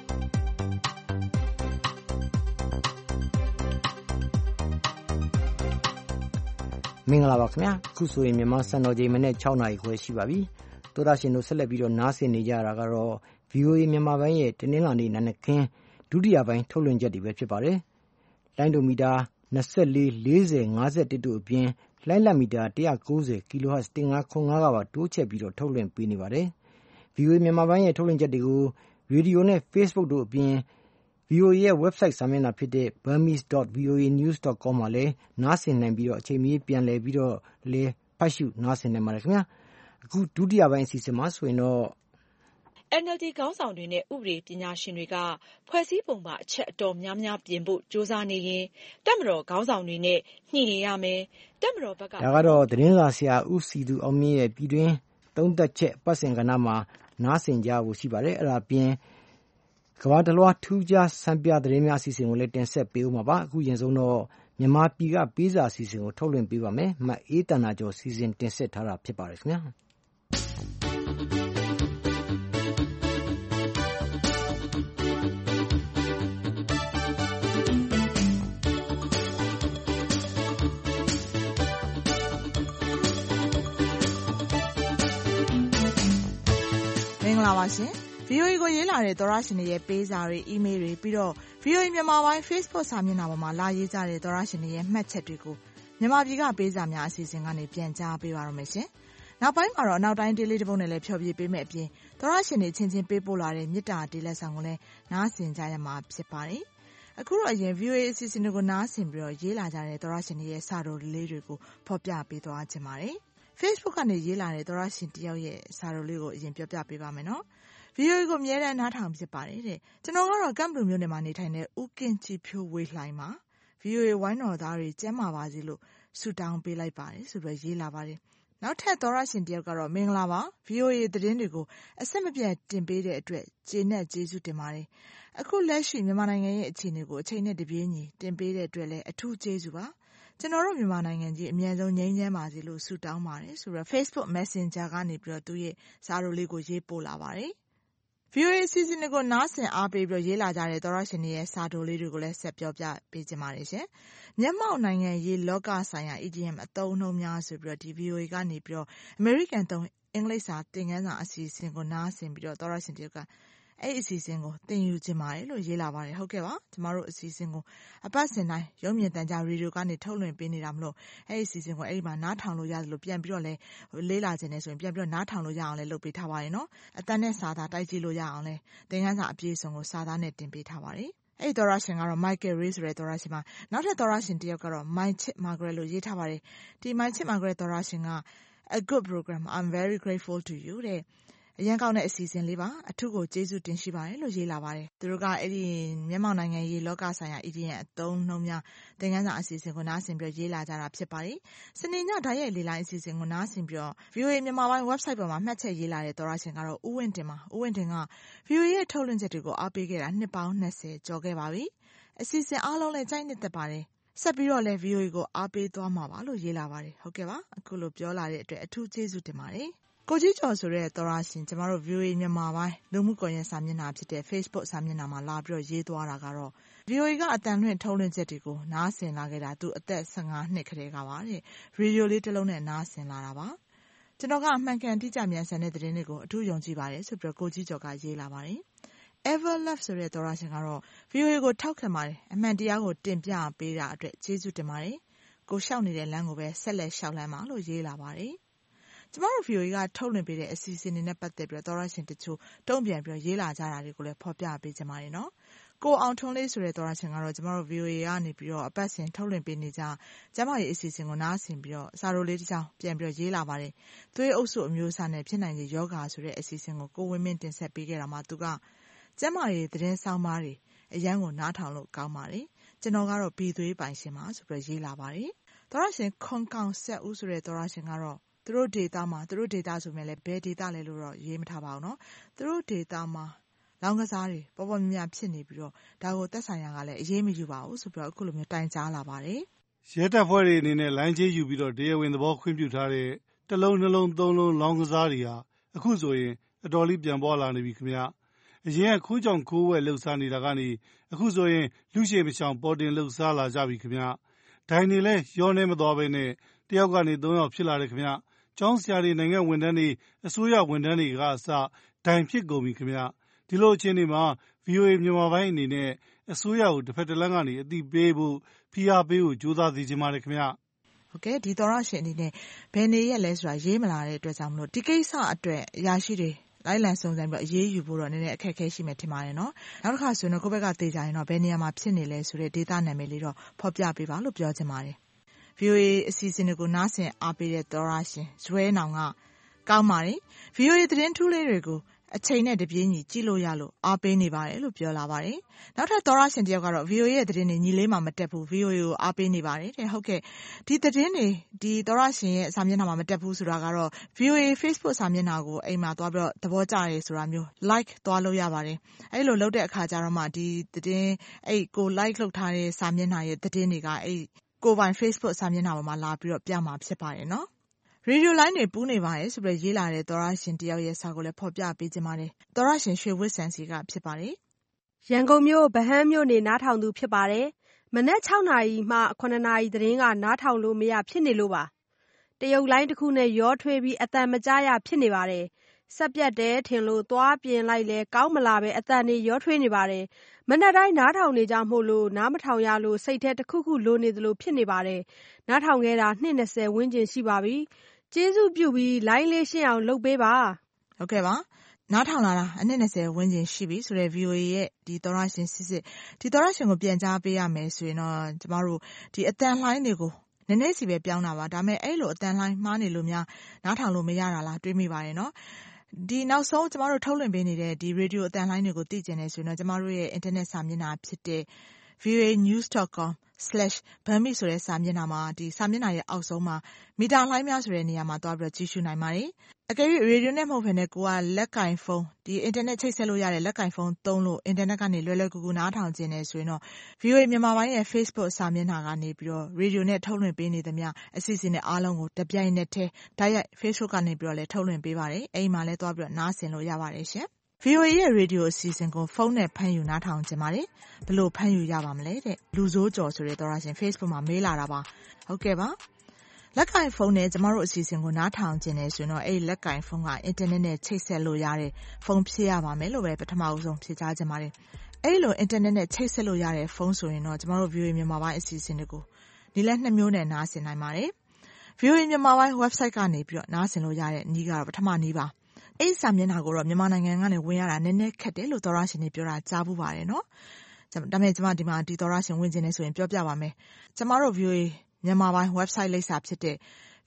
မင်္ဂလာပါခင်ဗျာအခုဆိုရင်မြန်မာစံတော်ချိန်မနေ့6နာရီခွဲရှိပါပြီသောတာရှင်တို့ဆက်လက်ပြီးတော့နားဆင်နေကြတာကတော့ VOA မြန်မာပိုင်းရဲ့တနင်္လာနေ့နံနက်ခင်းဒုတိယပိုင်းထုတ်လွှင့်ချက်တွေပဲဖြစ်ပါတယ်လိုင်းဒိုမီတာ24 40 51တို့အပြင်လိုင်းလက်မီတာ190 kHz 1505ကပါတိုးချက်ပြီးတော့ထုတ်လွှင့်ပေးနေပါတယ် VOA မြန်မာပိုင်းရဲ့ထုတ်လွှင့်ချက်တွေကိုရေဒီယိုနဲ့ Facebook တို့အပြင် VOA ရဲ့ website စာမျက်နှာဖြစ်တဲ့ burmese.voanews.com မှာလည်းနားဆင်နိုင်ပြီးတော့အချိန်မီပြန်လည်ပြီးတော့လည်းဖတ်ရှုနားဆင်နိုင်ပါတယ်ခင်ဗျာအခုဒုတိယပိုင်းအစီအစဉ်မှာဆိုရင်တော့ NLD ခေါင်းဆောင်တွေနဲ့ဥပဒေပညာရှင်တွေကဖွဲ့စည်းပုံပါအချက်အတော်များများပြင်ဖို့ကြိုးစားနေရင်တပ်မတော်ခေါင်းဆောင်တွေနဲ့ညှိနေရမယ်တပ်မတော်ဘက်ကဒါကတော့သတင်းစာဆရာဦးစီသူအောင်မြင့်ရဲ့ပြည်တွင်းသုံးသက်ချက်ပတ်စင်ကဏ္ဍမှာနားဆင်ကြဖို့ရှိပါတယ်အဲ့ဒါပြင်ကမ္ဘာတလွှားထူးခြားစံပြသတင်းများအစီအစဉ်ကိုလည်းတင်ဆက်ပေးဦးမှာပါအခုရင်ဆုံးတော့မြန်မာပြည်ကပေးစာအစီအစဉ်ကိုထုတ်လွှင့်ပေးပါမယ်မအေးတန်နာကျော်စီစဉ်တင်ဆက်ထားတာဖြစ်ပါတယ်ခင်ဗျာမင်္ဂလာပါရှင် VOA ကိုရေးလာတဲ့သောရရှင်တွေရဲ့ပေးစာတွေအီးမေးလ်တွေပြီးတော့ VOA မြန်မာပိုင်း Facebook စာမျက်နှာပေါ်မှာလာရေးကြတဲ့သောရရှင်တွေရဲ့မှတ်ချက်တွေကိုမြန်မာပြည်ကပေးစာများအစီအစဉ်ကနေပြန်ကြားပေးပါရမယ်ရှင်နောက်ပိုင်းမှာတော့နောက်တိုင်းဒေးလေးတစ်ပုဒ်နဲ့လည်းဖြောပြပေးမယ်အပြင်သောရရှင်တွေချင်းချင်းပေးပို့လာတဲ့မေတ္တာဒေးလက်ဆောင်ကိုလည်းနားဆင်ကြရမှာဖြစ်ပါတယ်အခုတော့အရင် VOA အစီအစဉ်တွေကိုနားဆင်ပြီးတော့ရေးလာကြတဲ့သောရရှင်တွေရဲ့စာတော်လေးတွေကိုဖော်ပြပေးသွားခြင်းပါတယ်Facebook ကနေရေးလာတဲ့သောရရှင်တယောက်ရဲ့စာတော်လေးကိုအရင်ပြောပြပေးပါမယ်နော် VOA ကိုအမြဲတမ်းနားထောင်ဖြစ်ပါတယ်တဲ့ကျွန်တော်ကတော့ကမ်ဘလူမြို့နယ်မှာနေထိုင်တဲ့ဦးကင်ချီဖြိုးဝေးလှိုင်ပါ VOA ဝိုင်းတော်သားတွေကျမ်းမာပါစေလို့ဆုတောင်းပေးလိုက်ပါတယ်ဆိုပြီးရေးလာပါတယ်နောက်ထပ်သောရရှင်တယောက်ကတော့မင်္ဂလာပါ VOA သတင်းတွေကိုအဆက်မပြတ်တင်ပေးတဲ့အတွက်ကျေနပ်ကျေးဇူးတင်ပါတယ်အခုလက်ရှိမြန်မာနိုင်ငံရဲ့အခြေအနေကိုအချိန်နဲ့တပြေးညီတင်ပေးတဲ့အတွက်လည်းအထူးကျေးဇူးပါကျွန်တော်တို့မြန်မာနိုင်ငံကြီးအမြန်ဆုံးငြိမ်းချမ်းပါစေလို့ဆုတောင်းပါတယ်ဆိုတော့ Facebook Messenger ကနေပြီးတော့သူရဲ့စာတော်လေးကိုရေးပို့လာပါတယ် VOA အစီအစဉ်တွေကိုနားဆင်အားပေးပြီးရေးလာကြတဲ့သောရရှင်တွေရဲ့စာတော်လေးတွေကိုလည်းဆက်ပြောပြပေးကြပါရစေမျက်မှောက်နိုင်ငံရေးလောကဆိုင်ရာ EDM အသုံးအနှုန်းများဆိုပြီးတော့ဒီ VOA ကနေပြီးတော့ American သုံးအင်္ဂလိပ်စာသင်ခန်းစာအစီအစဉ်ကိုနားဆင်ပြီးတော့သောရရှင်တယောက်ကအဲ့ဒီအစီအစဉ်ကိုသင်ယူခြင်းပါတယ်လို့ရေးလာပါတယ်ဟုတ်ကဲ့ပါကျမတို့အစီအစဉ်ကိုအပတ်စဉ်တိုင်းရုံမြင်သံကြားရေဒီယိုကနေထုတ်လွှင့်ပေးနေတာမလို့အဲ့ဒီအစီအစဉ်ကိုအဲ့ဒီမှာနားထောင်လို့ရတယ်လို့ပြန်ပြီးတော့လဲလေးလာခြင်းနဲ့ဆိုရင်ပြန်ပြီးတော့နားထောင်လို့ရအောင်လဲလုပ်ပေးထားပါတယ်နော်အတန်းနဲ့စာသားတိုက်ကြည့်လို့ရအောင်လဲသင်ခန်းစာအပြည့်အစုံကိုစာသားနဲ့တင်ပေးထားပါတယ်အဲ့သောရရှင်ကတော့ Michael Ray ဆိုတဲ့သောရရှင်ပါနောက်ထပ်သောရရှင်တယောက်ကတော့ My Chip Margaret လို့ရေးထားပါတယ်ဒီ My Chip Margaret သောရရှင်က A good program I'm very grateful to you တဲ့အရန်ကောင်းတဲ့အစီအစဉ်လေးပါအထူးကိုကျေးဇူးတင်ရှိပါတယ်လို့ရေးလာပါတယ်သူတို့ကအဲ့ဒီမျက်မှောက်နိုင်ငံရေးလောကဆိုင်ရာ EDM အသုံးနှုန်းများသင်ခန်းစာအစီအစဉ်ကိုနားဆင်ပြီးရေးလာကြတာဖြစ်ပါတယ်စနေညဓာတ်ရိုက်လေလိုင်းအစီအစဉ်ကိုနားဆင်ပြီး VOA မြန်မာပိုင်း website ပေါ်မှာမှတ်ချက်ရေးလာတဲ့သောရရှင်ကတော့ဦးဝင်းတင်ပါဦးဝင်းတင်က VOA ရဲ့ထုတ်လွှင့်ချက်တွေကိုအားပေးခဲ့တာနှစ်ပေါင်း20ကျော်ခဲ့ပါပြီအစီအစဉ်အားလုံးလည်းကြိုက်နှစ်သက်ပါတယ်ဆက်ပြီးတော့လည်း VOA ကိုအားပေးသွားမှာပါလို့ရေးလာပါတယ်ဟုတ်ကဲ့ပါအခုလိုပြောလာတဲ့အတွက်အထူးကျေးဇူးတင်ပါတယ်ကိုကြီးကျော်ဆိုတဲ့သောရရှင်ကျမတို့ VOA မြန်မာပိုင်းလူမှုကွန်ရက်စာမျက်နှာဖြစ်တဲ့ Facebook စာမျက်နှာမှာလာပြီးတော့ရေးသွားတာကတော့ VOA ကအတန်လွှင့်ထုတ်လွှင့်ချက်တွေကိုနားဆင်လာခဲ့တာသူအသက်15နှစ်ခန့်ကပါတဲ့ရေဒီယိုလေးတစ်လုံးနဲ့နားဆင်လာတာပါကျွန်တော်ကအမှန်ကန်တိကျမြန်ဆန်တဲ့သတင်းတွေကိုအထူးယုံကြည်ပါတယ်ဆိုပြီးတော့ကိုကြီးကျော်ကရေးလာပါတယ် Ever Love ဆိုတဲ့သောရရှင်ကတော့ VOA ကိုထောက်ခံပါတယ်အမှန်တရားကိုတင်ပြပေးတာအတွက်ကျေးဇူးတင်ပါတယ်ကိုရှောက်နေတဲ့လမ်းကိုပဲဆက်လက်ရှောက်လမ်းပါလို့ရေးလာပါတယ်ကျမတို့ VOA ကထုတ်လွှင့်ပေးတဲ့အစီအစဉ်တွေနဲ့ပတ်သက်ပြီးတော့သောရရှင်တချို့တုံ့ပြန်ပြီးတော့ရေးလာကြတာတွေကိုလည်းဖော်ပြပေးကြပါတယ်နော်ကိုအောင်ထွန်းလေးဆိုတဲ့သောရရှင်ကတော့ကျမတို့ VOA ကနေပြီးတော့အပတ်စဉ်ထုတ်လွှင့်ပေးနေကြကျမရဲ့အစီအစဉ်ကိုနားဆင်ပြီးတော့စာရိုလေးတစ်ချောင်းပြန်ပြီးတော့ရေးလာပါတယ်သွေးအုပ်စုအမျိုးအစားနဲ့ဖြစ်နိုင်တဲ့ယောဂါဆိုတဲ့အစီအစဉ်ကိုကိုဝင်းမင်းတင်ဆက်ပေးခဲ့တာမှာသူကကျမရဲ့သတင်းဆောင်ပါတွေအရန်ကိုနားထောင်လို့ကောင်းပါတယ်ကျွန်တော်ကတော့ဘီသွေးပိုင်ရှင်ပါဆိုပြီးရေးလာပါတယ်သောရရှင်ခွန်ကောင်ဆက်ဦးဆိုတဲ့သောရရှင်ကတော့သူတို့ဒေတာမှာသူတို့ဒေတာဆိုမြဲလဲဘယ်ဒေတာလဲလို့တော့ရေးမထားပါဘူးเนาะသူတို့ဒေတာမှာလောင်းကစားတွေပေါ်ပေါ်မြမြဖြစ်နေပြီးတော့ဒါကိုသက်ဆိုင်ရာကလည်းအရေးမယူပါဘူးဆိုပြီးတော့အခုလိုမျိုးတိုင်ကြားလာပါတယ်ရဲတပ်ဖွဲ့တွေအနေနဲ့လိုင်းချေးယူပြီးတော့တရားဝင်သဘောခွင့်ပြုထားတဲ့တစ်လုံးနှလုံးသုံးလုံးလောင်းကစားတွေဟာအခုဆိုရင်အတော်လေးပြန်ပွားလာနေပြီခင်ဗျအရင်ကခိုးကြောင်ခိုးဝဲလှုပ်ရှားနေတာကနေအခုဆိုရင်လူရှည်မချောင်ပေါ်တင်လှုပ်ရှားလာကြပြီခင်ဗျဒိုင်နေလဲရောနေမသွားဘဲနဲ့တယောက်ကနေ3ယောက်ဖြစ်လာတယ်ခင်ဗျကျောင်းဆရာတွေနိုင်ငံဝန်ထမ်းတွေအစိုးရဝန်ထမ်းတွေကအစဒိုင်ဖြစ်ကုန်ပြီခင်ဗျဒီလိုအခြေအနေမှာ VOA မြန်မာပိုင်းအနေနဲ့အစိုးရကိုတစ်ဖက်တစ်လမ်းကနေအသိပေးဖို့ဖိအားပေးဖို့ကြိုးစားစီခြင်းပါတယ်ခင်ဗျဟုတ်ကဲ့ဒီသောရရှင်အနေနဲ့ဘယ်နေရက်လဲဆိုတာရေးမလာတဲ့အတွက်ကြောင့်မလို့ဒီကိစ္စအတွက်အရာရှိတွေလိုက်လံစုံစမ်းပြီးအရေးယူဖို့တော့နည်းနည်းအခက်အခဲရှိမယ်ထင်ပါတယ်နော်နောက်တစ်ခါဆိုရင်ကိုယ့်ဘက်ကတေးကြရင်တော့ဘယ်နေရာမှာဖြစ်နေလဲဆိုတဲ့ဒေတာနာမည်လေးတော့ဖော်ပြပေးပါလို့ပြောချင်ပါတယ် VOA အစီအစဉ်တွေကိုနားဆင်အားပေးတဲ့သောရရှင်ဇွဲနောင်ကကောင်းပါတယ် VOA သတင်းထူးလေးတွေကိုအချိန်နဲ့တပြေးညီကြည့်လို့ရလို့အားပေးနေပါတယ်လို့ပြောလာပါတယ်နောက်ထပ်သောရရှင်တယောက်ကတော့ VOA ရဲ့သတင်းတွေညီလေးမှမတက်ဘူး VOA ကိုအားပေးနေပါတယ်တဲ့ဟုတ်ကဲ့ဒီသတင်းတွေဒီသောရရှင်ရဲ့စာမျက်နှာမှာမတက်ဘူးဆိုတာကတော့ VOA Facebook စာမျက်နှာကိုအိမ်မှာသွားပြီးတော့သဘောကျရဲဆိုတာမျိုး like သွားလို့ရပါတယ်အဲ့လိုလုပ်တဲ့အခါကျတော့မှဒီသတင်းအဲ့ကို like လုပ်ထားတဲ့စာမျက်နှာရဲ့သတင်းတွေကအဲ့ကိုပိုင် Facebook စာမျက်နှာပေါ်မှာလာပြီးတော့ပြမှာဖြစ်ပါတယ်နော်ရေဒီယိုလိုင်းတွေပူးနေပါရဲ့ဆိုပြီးရေးလာတဲ့သောရရှင်တယောက်ရဲ့စာကိုလည်းဖော်ပြပေးခြင်းပါတယ်သောရရှင်ရွှေဝစ်ဆန်စီကဖြစ်ပါတယ်ရန်ကုန်မြို့ဗဟန်းမြို့နေနားထောင်သူဖြစ်ပါတယ်မနက်6နာရီမှ9နာရီသတင်းကနားထောင်လို့မရဖြစ်နေလို့ပါတရုတ်လိုင်းတစ်ခုနဲ့ရောထွေးပြီးအတန်မကြားရဖြစ်နေပါတယ်ဆက်ပြတ်တယ်ထင်လို့သွားပြင်လိုက်လဲကောင်းမလာပဲအတန်တွေရောထွေးနေပါတယ်မနက်တိုင်းနားထောင်နေကြမို့လို့နားမထောင်ရလို့စိတ်ထဲတစ်ခုခုလိုနေသလိုဖြစ်နေပါတယ်နားထောင်ခဲ့တာ20ဝန်းကျင်ရှိပါပြီကျေးဇူးပြုပြီးလိုင်းလေးရှင်းအောင်လုပ်ပေးပါဟုတ်ကဲ့ပါနားထောင်လာတာအနည်း20ဝန်းကျင်ရှိပြီဆိုတဲ့ VOA ရဲ့ဒီသောရရှင်စစ်စစ်ဒီသောရရှင်ကိုပြန်ကြားပေးရမယ်ဆိုရင်တော့ကျမတို့ဒီအတန်လှိုင်းတွေကိုနည်းနည်းစီပဲပြောင်းတာပါဒါပေမဲ့အဲ့လိုအတန်လှိုင်းမှားနေလို့များနားထောင်လို့မရတာလားတွေးမိပါတယ်နော်ဒီနောက်ဆုံးကျမတို့ထုတ်လွှင့်ပေးနေတဲ့ဒီရေဒီယိုအတန်လှိုင်းတွေကိုသိကျင်နေဆိုရင်တော့ကျမတို့ရဲ့ internet စာမျက်နှာဖြစ်တဲ့ voanews.com/burmese ဆိုတဲ့စာမျက်နှာမှာဒီစာမျက်နှာရဲ့အောက်ဆုံးမှာမီတာလှိုင်းများဆိုတဲ့နေရာမှာသွားပြီးတော့ကြည့်ရှုနိုင်ပါတယ်အကယ်၍ရေဒီယိုနဲ့မဟုတ်ဘဲနဲ့ကိုကလက်ကင်ဖုန်းဒီ internet ချိတ်ဆက်လို့ရတဲ့လက်ကင်ဖုန်းသုံးလို့ internet ကနေလွယ်လွယ်ကူကူနားထောင်ခြင်းနဲ့ဆိုရင်တော့ VOA မြန်မာပိုင်းရဲ့ Facebook စာမျက်နှာကနေပြီးတော့ရေဒီယိုနဲ့ထုတ်လွှင့်ပေးနေသမျှအစီအစဉ်တွေအားလုံးကိုတပြိုင်နက်တည်းတိုက်ရိုက် Facebook ကနေပြီးတော့လည်းထုတ်လွှင့်ပေးပါတယ်အဲ့ဒီမှာလည်းသွားပြီးတော့နားဆင်လို့ရပါတယ်ရှင်VOA ရဲ့ရေဒီယိုအစီအစဉ်ကိုဖုန်းနဲ့ဖမ်းယူနားထောင်ခြင်းပါတယ်ဘယ်လိုဖမ်းယူရပါမလဲတဲ့လူစိုးကျော်ဆိုတဲ့သောရရှင် Facebook မှာမေးလာတာပါဟုတ်ကဲ့ပါလက်ကင်ဖုန်းနဲ့ကျမတို့အစီအစဉ်ကိုနားထောင်ခြင်းနဲ့ဆိုရင်တော့အဲ့လက်ကင်ဖုန်းကအင်တာနက်နဲ့ချိတ်ဆက်လို့ရတဲ့ဖုန်းဖြစ်ရပါမယ်လို့ပဲပထမအဆုံးဖြေကြားခြင်းပါတယ်အဲ့လိုအင်တာနက်နဲ့ချိတ်ဆက်လို့ရတဲ့ဖုန်းဆိုရင်တော့ကျမတို့ VOA မြန်မာပိုင်းအစီအစဉ်တွေကိုဒီလက်2မျိုးနဲ့နားဆင်နိုင်ပါတယ် VOA မြန်မာပိုင်း website ကနေပြီးတော့နားဆင်လို့ရတဲ့နည်းကတော့ပထမနည်းပါအဲ့စာမျက်နှာကိုတော့မြန်မာနိုင်ငံကနေဝင်ရတာနည်းနည်းခက်တယ်လို့သောရရှင်တွေပြောတာကြားဘူးပါတယ်နော်ဒါပေမဲ့ကျမဒီမှာဒီသောရရှင်ဝင်ခြင်းနေဆိုရင်ပြောပြပါမယ်ကျမတို့ VOA မြန်မာပိုင်း website လိပ်စာဖြစ်တဲ့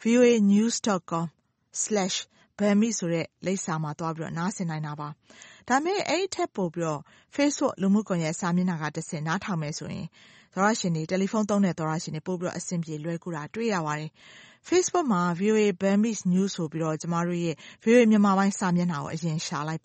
voanews.com/burmese ဆိုတဲ့လိပ်စာမှာသွားပြီးတော့နားဆင်နိုင်တာပါဒါပေမဲ့အဲ့ထက်ပိုပြီးတော့ Facebook လူမှုကွန်ရက်စာမျက်နှာကတစ်ဆင့်နားထောင်မယ်ဆိုရင်သောရရှင်တွေတယ်လီဖုန်းသုံးတဲ့သောရရှင်တွေပို့ပြီးတော့အဆင်ပြေလွယ်ကူတာတွေ့ရပါတယ်Facebook မှာ VOA Burmese News ဆိုပြီးတော့ကျမတို့ရဲ့ VOA မြန်မာပိုင်းစာမျက်နှာကိုအရင်ရှာလိုက်ပါ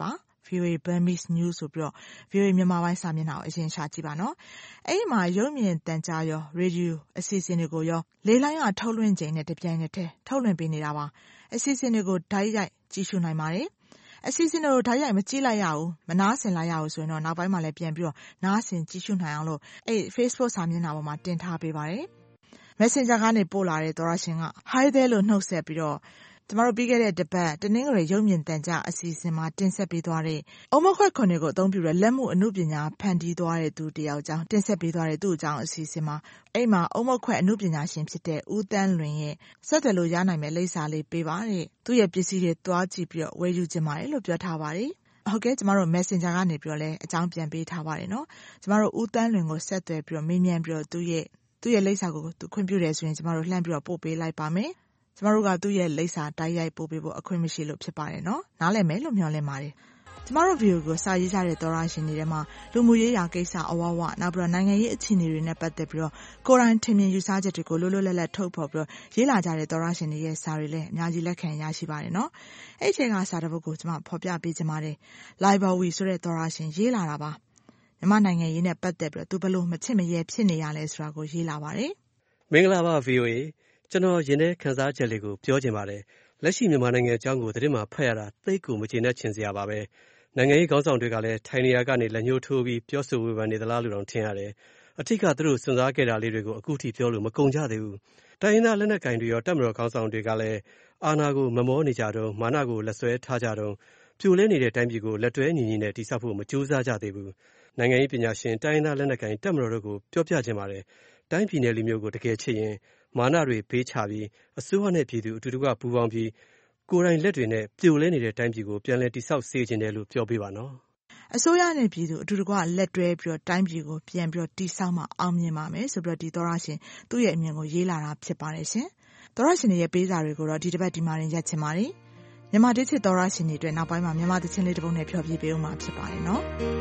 VOA Burmese News ဆိုပြီးတော့ VOA မြန်မာပိုင်းစာမျက်နှာကိုအရင်ရှာကြည့်ပါနော်အဲ့ဒီမှာရုပ်မြင်သံကြားရော radio အစီအစဉ်တွေကိုရောလေလိုင်းကထုတ်လွှင့်ချိန်နဲ့တပြိုင်နက်တည်းထုတ်လွှင့်ပေးနေတာပါအစီအစဉ်တွေကိုဓာတ်ရိုက်ကြည့်ရှုနိုင်ပါတယ်အစီအစဉ်တွေကိုဓာတ်ရိုက်မကြည့်လိုက်ရဘူးမနားဆင်လိုက်ရဘူးဆိုရင်တော့နောက်ပိုင်းမှာလည်းပြန်ပြီးတော့နားဆင်ကြည့်ရှုနိုင်အောင်လို့အဲ့ Facebook စာမျက်နှာပေါ်မှာတင်ထားပေးပါတယ် Messenger ကနေပို့လာတဲ့သောရရှင်က Hi there လို့နှုတ်ဆက်ပြီးတော့ကျမတို့ပြီးခဲ့တဲ့တပတ်တနင်္ဂနွေရုပ်မြင်သံကြားအစီအစဉ်မှာတင်ဆက်ပေးသွားတဲ့အုံမခွက်ခွန်တွေကိုအသုံးပြုတဲ့လက်မှုအမှုပညာဖန်တီးသွားတဲ့သူတယောက်ကြောင့်တင်ဆက်ပေးသွားတဲ့သူ့အကြောင်းအစီအစဉ်မှာအဲ့မှာအုံမခွက်အမှုပညာရှင်ဖြစ်တဲ့ဦးတန်းလွင်ရဲ့ဆက်တယ်လို့ရနိုင်မဲ့လိပ်စာလေးပေးပါတဲ့သူ့ရဲ့ပစ္စည်းတွေသွားကြည့်ပြီးတော့ဝယ်ယူခြင်းပါတယ်လို့ပြောထားပါတယ်ဟုတ်ကဲ့ကျမတို့ Messenger ကနေပြီးတော့လည်းအကြောင်းပြန်ပေးထားပါတယ်နော်ကျမတို့ဦးတန်းလွင်ကိုဆက်သွယ်ပြီးတော့မေးမြန်းပြီးတော့သူ့ရဲ့လိပ်စာကိုသူခွင့်ပြုတယ်ဆိုရင်ကျမတို့လှမ်းပြီးတော့ပို့ပေးလိုက်ပါမယ်ကျမတို့ကသူ့ရဲ့လိပ်စာတိုက်ရိုက်ပို့ပေးဖို့အခွင့်မရှိလို့ဖြစ်ပါတယ်နော်နားလည်မယ်လို့မျှော်လင့်ပါတယ်ကျမတို့ဗီဒီယိုကိုစာရေးကြတဲ့သောရရှင်တွေထဲမှာလူမှုရေးရာကိစ္စအဝဝနောက်ပြီးတော့နိုင်ငံရေးအခြေအနေတွေနဲ့ပတ်သက်ပြီးတော့ကိုယ်တိုင်ထင်မြင်ယူဆချက်တွေကိုလွတ်လွတ်လပ်လပ်ထုတ်ဖော်ပြီးတော့ရေးလာကြတဲ့သောရရှင်တွေရဲ့စာတွေလည်းအများကြီးလက်ခံရရှိပါတယ်နော်အဲ့ဒီအချိန်ကစာတစ်ပုဒ်ကိုကျမဖော်ပြပေးချင်ပါတယ် Library ဆိုတဲ့သောရရှင်ရေးလာတာပါမြန်မာနိုင်ငံရေးနဲ့ပတ်သက်ပြီးတော့သူဘလို့မချစ်မရဲဖြစ်နေရလဲဆိုတာကိုရေးလာပါတယ်မင်္ဂလာပါ VOA ကျွန်တော်ရင်းနှီးခန်းစားချက်လေးကိုပြောချင်ပါတယ်လက်ရှိမြန်မာနိုင်ငံအကြောင်းကိုသတင်းမှာဖတ်ရတာသိပ်ကိုမကျေနပ်ချင်စရာပါပဲနိုင်ငံရေးခေါင်းဆောင်တွေကလည်းထိုင်နေရာကနေလက်ညှိုးထိုးပြီးပြောဆိုဝေဖန်နေသလားလို့တောင်ထင်ရတယ်အထက်ကသူတို့စွန့်စားခဲ့တာလေးတွေကိုအခုထိပြောလို့မကုန်ကြသေးဘူးတိုင်းရင်းသားလက်နက်ကင်တွေရောတပ်မတော်ခေါင်းဆောင်တွေကလည်းအာဏာကိုမမောနေကြတော့မာနကိုလက်ဆွဲထားကြတော့ပြိုလဲနေတဲ့တိုင်းပြည်ကိုလက်တွဲညီညီနဲ့တိစောက်ဖို့မကြိုးစားကြသေးဘူးနိုင်ငံရေးပညာရှင်တိုင်းရင်းသားလက်နက်ကင်တပ်မတော်တို့ကိုပြောပြချင်ပါတယ်တိုင်းပြည်နယ်လူမျိုးကိုတကယ်ချစ်ရင်မာနတွေဘေးချပြီးအစိုးရနဲ့ပြည်သူအတူတူကပူးပေါင်းပြီးကိုယ်တိုင်လက်တွေနဲ့ပြိုလဲနေတဲ့တိုင်းပြည်ကိုပြန်လည်တိစောက်စေခြင်းတယ်လို့ပြောပြပါနော်အစိုးရနဲ့ပြည်သူအတူတူကလက်တွဲပြီးတော့တိုင်းပြည်ကိုပြန်ပြီးတော့တိစောက်မှအောင်မြင်ပါမယ်ဆိုပြီးတော့ဒီသောရရှင်သူ့ရဲ့အမြင်ကိုရေးလာတာဖြစ်ပါတယ်ရှင်သောရရှင်ရဲ့ပေးစာတွေကိုတော့ဒီတစ်ပတ်ဒီမှာရင်ရက်ချင်ပါတယ်မြန်မာဒေသသောရရှင်တွေအတွက်နောက်ပိုင်းမှာမြန်မာသချင်းလေးတစ်ပုဒ်နဲ့ဖျော်ဖြေပေးဦးမှာဖြစ်ပါတယ်နော်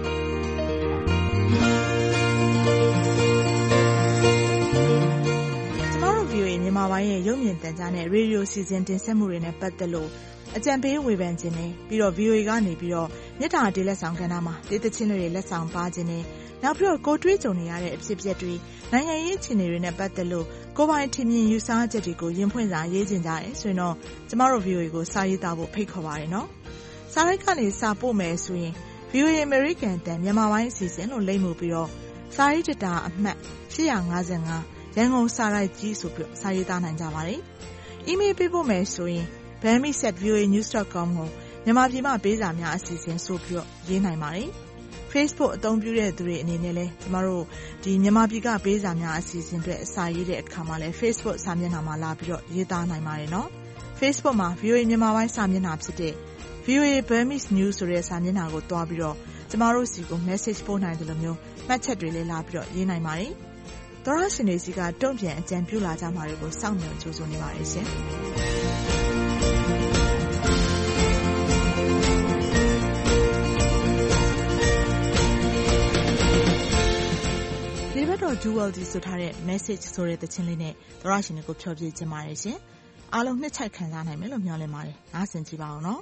မြန်မာပိုင်းရဲ့ရုပ်မြင်သံကြားနဲ့ရေဒီယိုစီစဉ်တင်ဆက်မှုတွေနဲ့ပတ်သက်လို့အကြံပေးဝေဖန်ခြင်းနဲ့ပြီးတော့ VOA ကနေပြီးတော့မြစ်တာတေးလက်ဆောင်ကဏ္ဍမှာတေးသချင်းတွေလက်ဆောင်ပါခြင်းနဲ့နောက်ပြီးတော့ကိုတွေးကြုံနေရတဲ့အဖြစ်အပျက်တွေနိုင်ငံရေးအခြေအနေတွေနဲ့ပတ်သက်လို့ကိုပိုင်ထင်မြင်ယူဆချက်တွေကိုရင်ဖွင့်စာရေးခြင်းကြတယ်ဆိုရင်တော့ကျမတို့ VOA ကိုစာရေးသားဖို့ဖိတ်ခေါ်ပါတယ်နော်စာရိုက်ကနေစာပို့မယ်ဆိုရင် VOA American တန်မြန်မာပိုင်းအစီအစဉ်လို့လိမ့်မှုပြီးတော့စာရေးတတာအမှတ်855ရန်ကုန်စာရိုက်ကြီးဆိုပြီးစာရေးသားနိုင်ကြပါတယ်။ email ပေးဖို့မယ်ဆိုရင် burmese@voanews.com ကိုမြန်မာပြည်မှာပေးစာများအစီအစဉ်ဆိုပြီးရေးနိုင်ပါတယ်။ Facebook အသုံးပြုတဲ့သူတွေအနေနဲ့လည်းကျမတို့ဒီမြန်မာပြည်ကပေးစာများအစီအစဉ်တွေအစာရေးတဲ့အခါမှာလည်း Facebook စာမျက်နှာမှာလာပြီးတော့ရေးသားနိုင်ပါတယ်နော်။ Facebook မှာ VOA မြန်မာပိုင်းစာမျက်နှာဖြစ်တဲ့ VOA Burmese News ဆိုတဲ့စာမျက်နှာကိုတွားပြီးတော့ကျမတို့စီကို message ပို့နိုင်တယ်လို့မျိုးမှတ်ချက်တွေလည်းလာပြီးတော့ရေးနိုင်ပါတယ်။သောရရှင်တွေစီကတုံ့ပြန်အကြံပြုလာကြမှာတွေကိုစောင့်မျှော်ကြိုးစားနေပါတယ်ရှင်ဒီဘက်တော့ Duality ဆိုထားတဲ့ message ဆိုတဲ့သချင်းလေးနဲ့သောရရှင်တွေကိုဖြောပြခြင်းပါတယ်ရှင်အားလုံးနှစ်ချိုက်ခံစားနိုင်မယ်လို့မျှော်လင့်ပါတယ်နားဆင်ကြည့်ပါအောင်နော်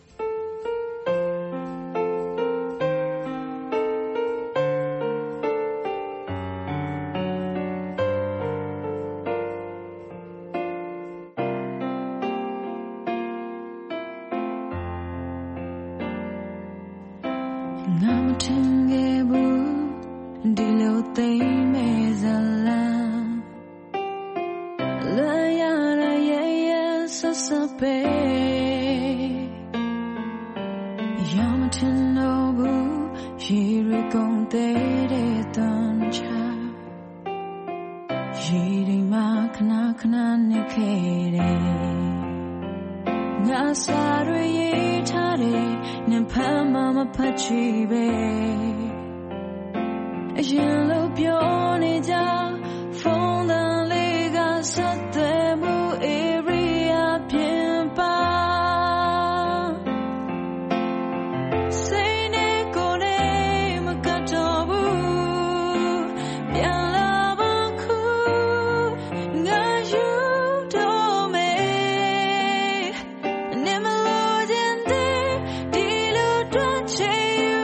Never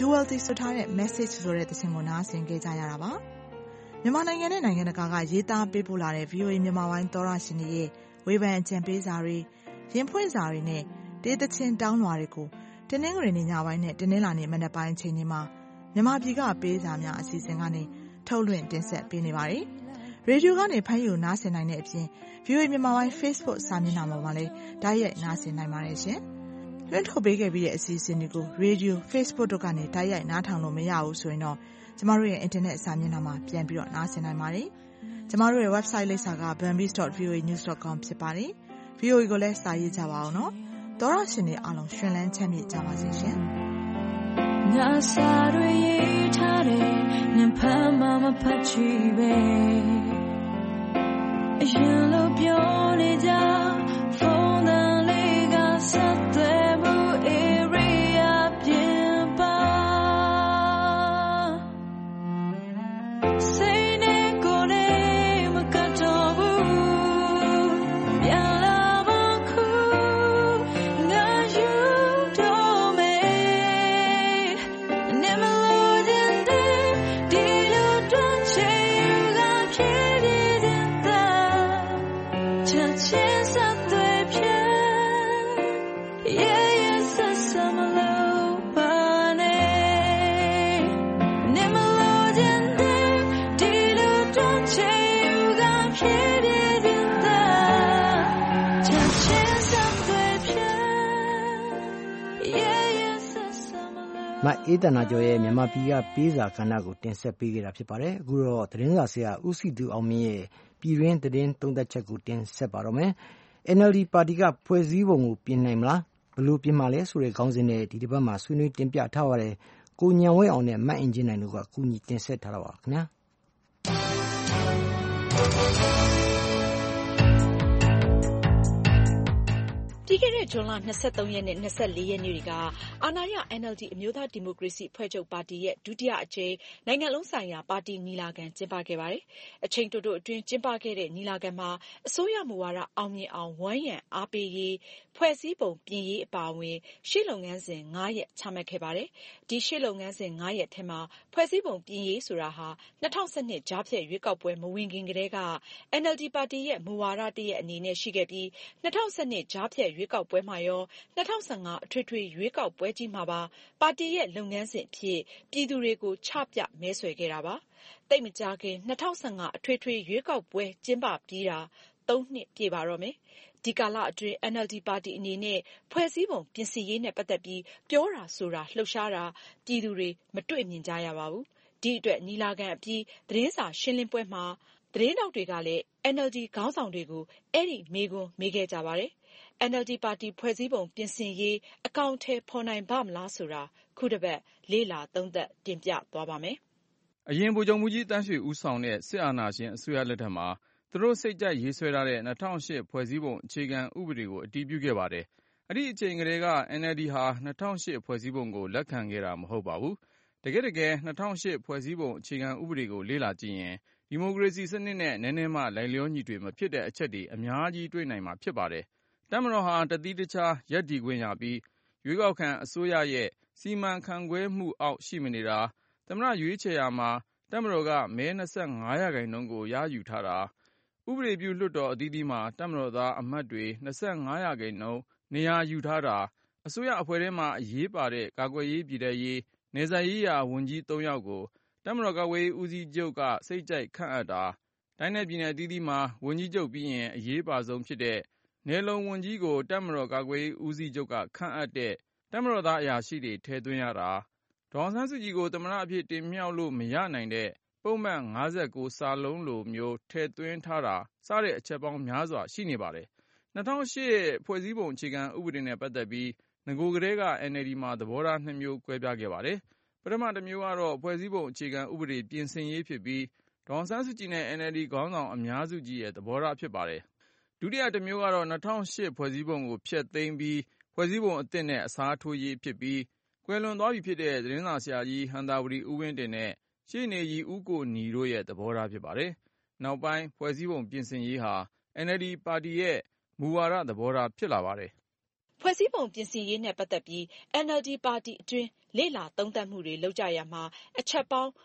Jewelty ဆိုထားတဲ့ message ဆိုတဲ့သင်းကိုနားဆင်ခဲ့ကြရတာပါမြန်မာနိုင်ငံနဲ့နိုင်ငံတကာကရေးသားပေးပို့လာတဲ့ VOA မြန်မာပိုင်းသောရရှင်တွေရဲ့ဝေဖန်အကြံပေးစာတွေရင်ဖွင့်စာတွေနဲ့တေးသချင်းတောင်းလွှာတွေကိုတင်းနှင်းငွေနေညပိုင်းနဲ့တင်းနှင်းလာနေမနက်ပိုင်းအချိန်တွေမှာမြန်မာပြည်ကပေးစာများအစီအစဉ်ကနေထုတ်လွှင့်တင်ဆက်ပေးနေပါတယ်ရေဒီယိုကနေဖမ်းယူနားဆင်နိုင်တဲ့အပြင် VOA မြန်မာပိုင်း Facebook စာမျက်နှာပေါ်မှာလည်းတိုက်ရိုက်နားဆင်နိုင်ပါတယ်ရှင်လွှင့်ထုတ်ပေးခဲ့ပြီးတဲ့အစီအစဉ်တွေကို Radio Facebook တို့ကနေတိုက်ရိုက်နားထောင်လို့မရဘူးဆိုရင်တော့ကျမတို့ရဲ့ internet စာမျက်နှာမှာပြန်ပြီးတော့နားဆင်နိုင်ပါတယ်ကျမတို့ရဲ့ website လိပ်စာက burmese.voanews.com ဖြစ်ပါတယ် VOA ကိုလည်းစာရေးကြပါအောင်နော်သောရရှင်တွေအားလုံးရှင်လန်းချမ်းမြေ့ကြပါစေရှင်ငါစာတွေရေးထားတယ်နင်ဖမ်းမှမဖတ်ချီပဲအရင်လိုပြောနေကြဖုန်းတန်လေးကဆက်သွယ်မှု area ပြင်ပါစိတ်နဲ့ကိုယ်နဲ့မကတော့ဘူးပြန်လာမခုငါယူတော့မယ်နေမလို့ခြင်းတဲ့ဒီလိုတွန့်ချင်ကဖြစ်နေတဲ့ချက်ချင်းဆက်သွယ်ဖြတ်ရဲ့ဆက်စမလို့ပါနဲ့နေမလို့ခြင်းတဲ့ဒီလိုတွန့်ချင်ကဖြစ်နေတဲ့ချက်ချင်းဆက်သွယ်ဖြတ်ရဲ့ဆက်စမလို့မအေးတနာကျော်ရဲ့မြန်မာပြည်ကပေးစာကဏ္ဍကိုတင်ဆက်ပေးခဲ့တာဖြစ်ပါတယ်အခုတော့သတင်းစာဆရာဦးစီသူအောင်မြင့်ရဲ့ပြည်တွင်းသတင်းသုံးသပ်ချက်ကိုတင်ဆက်ပါတော့မယ် NLD ပါတီကဖွဲ့စည်းပုံကိုပြင်နိုင်မလားဘယ်လိုပြင်မှာလဲဆိုတဲ့ခေါင်းစဉ်နဲ့ဒီတစ်ပတ်မှာဆွေးနွေးတင်ပြထားပါတယ်ကိုညံဝဲအောင်နဲ့မတ်အင်ဂျင်နိုင်တို့ကကူညီတင်ဆက်ထားတာပါခင်ဗျာပြီးခဲ့တဲ့ဇွန်လ23ရက်နဲ့24ရက်နေ့တွေကအာဏာရ NLD အမျိုးသားဒီမိုကရေစီအဖွဲ့ချုပ်ပါတီရဲ့ဒုတိယအကြိမ်နိုင်ငံလုံးဆိုင်ရာပါတီညီလာခံကျင်းပခဲ့ပါတယ်။အချိန်တိုတိုအတွင်းကျင်းပခဲ့တဲ့ညီလာခံမှာအစိုးရမူဝါဒအောင်မြင်အောင်ဝန်းရံအားပေးရေးဖွဲ့စည်းပုံပြင်ရေးအပါအဝင်ရှေ့လုပ်ငန်းစဉ်9ရက်ချမှတ်ခဲ့ပါတယ်။ဒီရှေ့လုပ်ငန်းစဉ်9ရက်ထဲမှာဖွဲ့စည်းပုံပြင်ရေးဆိုတာဟာ2012ကြားဖြတ်ရွေးကောက်ပွဲမဝင်ခင်ကတည်းက NLD ပါတီရဲ့မူဝါဒတရက်အနေနဲ့ရှိခဲ့ပြီး2012ကြားဖြတ်ရွေးကောက်ပွဲမှာရော2015အထွေထွေရွေးကောက်ပွဲကြီးမှာပါပါတီရဲ့လုပ်ငန်းစဉ်အဖြစ်ပြည်သူတွေကိုချပြမဲဆွယ်ခဲ့တာပါ။သိပ်မကြာခင်2015အထွေထွေရွေးကောက်ပွဲကျင်းပပြီးတာ3နှစ်ပြည့်ပါတော့မယ်။ဒီကာလအတွင်း NLD ပါတီအနေနဲ့ဖွဲ့စည်းပုံပြင်ဆင်ရေးနဲ့ပတ်သက်ပြီးပြောတာဆိုတာလှုပ်ရှားတာပြည်သူတွေမတွေ့မြင်ကြရပါဘူး။ဒီအတွက်ညီလာခံအပြီးသတင်းစာရှင်းလင်းပွဲမှာသတင်းတောက်တွေကလည်း NLD ခေါင်းဆောင်တွေကိုအဲ့ဒီမေးခွန်းမေးခဲ့ကြပါတယ်။ NLD ပါတီဖွဲ့စည်းပုံပြင်ဆင်ရေးအကောင်အထည်ဖော်နိုင်ပါ့မလားဆိုတာခုတစ်ပတ်လေ့လာသုံးသပ်တင်ပြသွားပါမယ်။အရင်ဗိုလ်ချုပ်မှူးကြီးတန်းရွှေဦးဆောင်တဲ့စစ်အာဏာရှင်အစိုးရလက်ထက်မှာသူတို့စိတ်ကြိုက်ရေးဆွဲထားတဲ့2008ဖွဲ့စည်းပုံအခြေခံဥပဒေကိုအတည်ပြုခဲ့ပါတယ်။အဲ့ဒီအချိန်ကတည်းက NLD ဟာ2008ဖွဲ့စည်းပုံကိုလက်ခံခဲ့တာမဟုတ်ပါဘူး။တကယ်2008ဖွဲ့စည်းပုံအခြေခံဥပဒေကိုလေ့လာကြည့်ရင်ဒီမိုကရေစီစနစ်နဲ့နည်းနည်းမှလိုက်လျောညီထွေမဖြစ်တဲ့အချက်တွေအများကြီးတွေ့နိုင်မှာဖြစ်ပါတယ်။တပ်မတော်ဟာတသီးတခြားရပ်တည်ခွင့်ရပြီးရွေးကောက်ခံအစိုးရရဲ့စီမံခန့်ခွဲမှုအောက်ရှိမနေတာသမ္မတရွေးချယ်ရာမှာတပ်မတော်ကမဲ25%ကိုရယူထားတာဥပဒေပြုလွှတ်တော်အသီးသီးမှာတပ်မတော်သားအမတ်တွေ25%နေရာယူထားတာအစိုးရအဖွဲ့ထဲမှာအရေးပါတဲ့ကာကွယ်ရေးပြည်ထရေးနယ်စပ်ရေးရာဝန်ကြီး3ယောက်ကိုတပ်မတော်ကာကွယ်ရေးဦးစီးချုပ်ကစိတ်ကြိုက်ခန့်အပ်တာတိုင်းနယ်ပြည်နယ်အသီးသီးမှာဝန်ကြီးချုပ်ပြီးရင်အရေးပါဆုံးဖြစ်တဲ့နယ်လုံဝန်ကြီးကိုတပ်မတော်ကာကွယ်ရေးဦးစီးချုပ်ကခန့်အပ်တဲ့တပ်မတော်သားအရာရှိတွေထည့်သွင်းရတာဒေါ်အောင်ဆန်းစုကြည်ကိုသမ္မတအဖြစ်တင်မြှောက်လို့မရနိုင်တဲ့ပုံမှန်59စာလုံးလိုမျိုးထည့်သွင်းထားတာစတဲ့အချက်ပေါင်းများစွာရှိနေပါတယ်2008ဖွဲ့စည်းပုံအခြေခံဥပဒေနဲ့ပတ်သက်ပြီးငကိုကလေးက NLD မှာသဘောထား2မျိုးကွဲပြားခဲ့ပါတယ်ပထမတစ်မျိုးကတော့ဖွဲ့စည်းပုံအခြေခံဥပဒေပြင်ဆင်ရေးဖြစ်ပြီးဒေါ်အောင်ဆန်းစုကြည်နဲ့ NLD ခေါင်းဆောင်အများစုကြီးရဲ့သဘောထားဖြစ်ပါတယ်ဒုတိယတစ်မျိုးကတော့2008ဖွဲ့စည်းပုံကိုဖျက်သိမ်းပြီးဖွဲ့စည်းပုံအသစ်နဲ့အစားထိုးရေးဖြစ်ပြီးကွယ်လွန်သွားပြီဖြစ်တဲ့သတင်းစာဆရာကြီးဟံသာဝတီဦးဝင်းတင်နဲ့ရှေ့နေကြီးဦးကိုနီတို့ရဲ့သဘောထားဖြစ်ပါတယ်နောက်ပိုင်းဖွဲ့စည်းပုံပြင်ဆင်ရေးဟာ NLD ပါတီရဲ့မူဝါဒသဘောထားဖြစ်လာပါတယ်ဖွဲ့စည်းပုံပြင်ဆင်ရေးနဲ့ပတ်သက်ပြီး NLD ပါတီအတွင်းလေ့လာသုံးသပ်မှုတွေလုပ်ကြရမှာအချက်ပေါင်း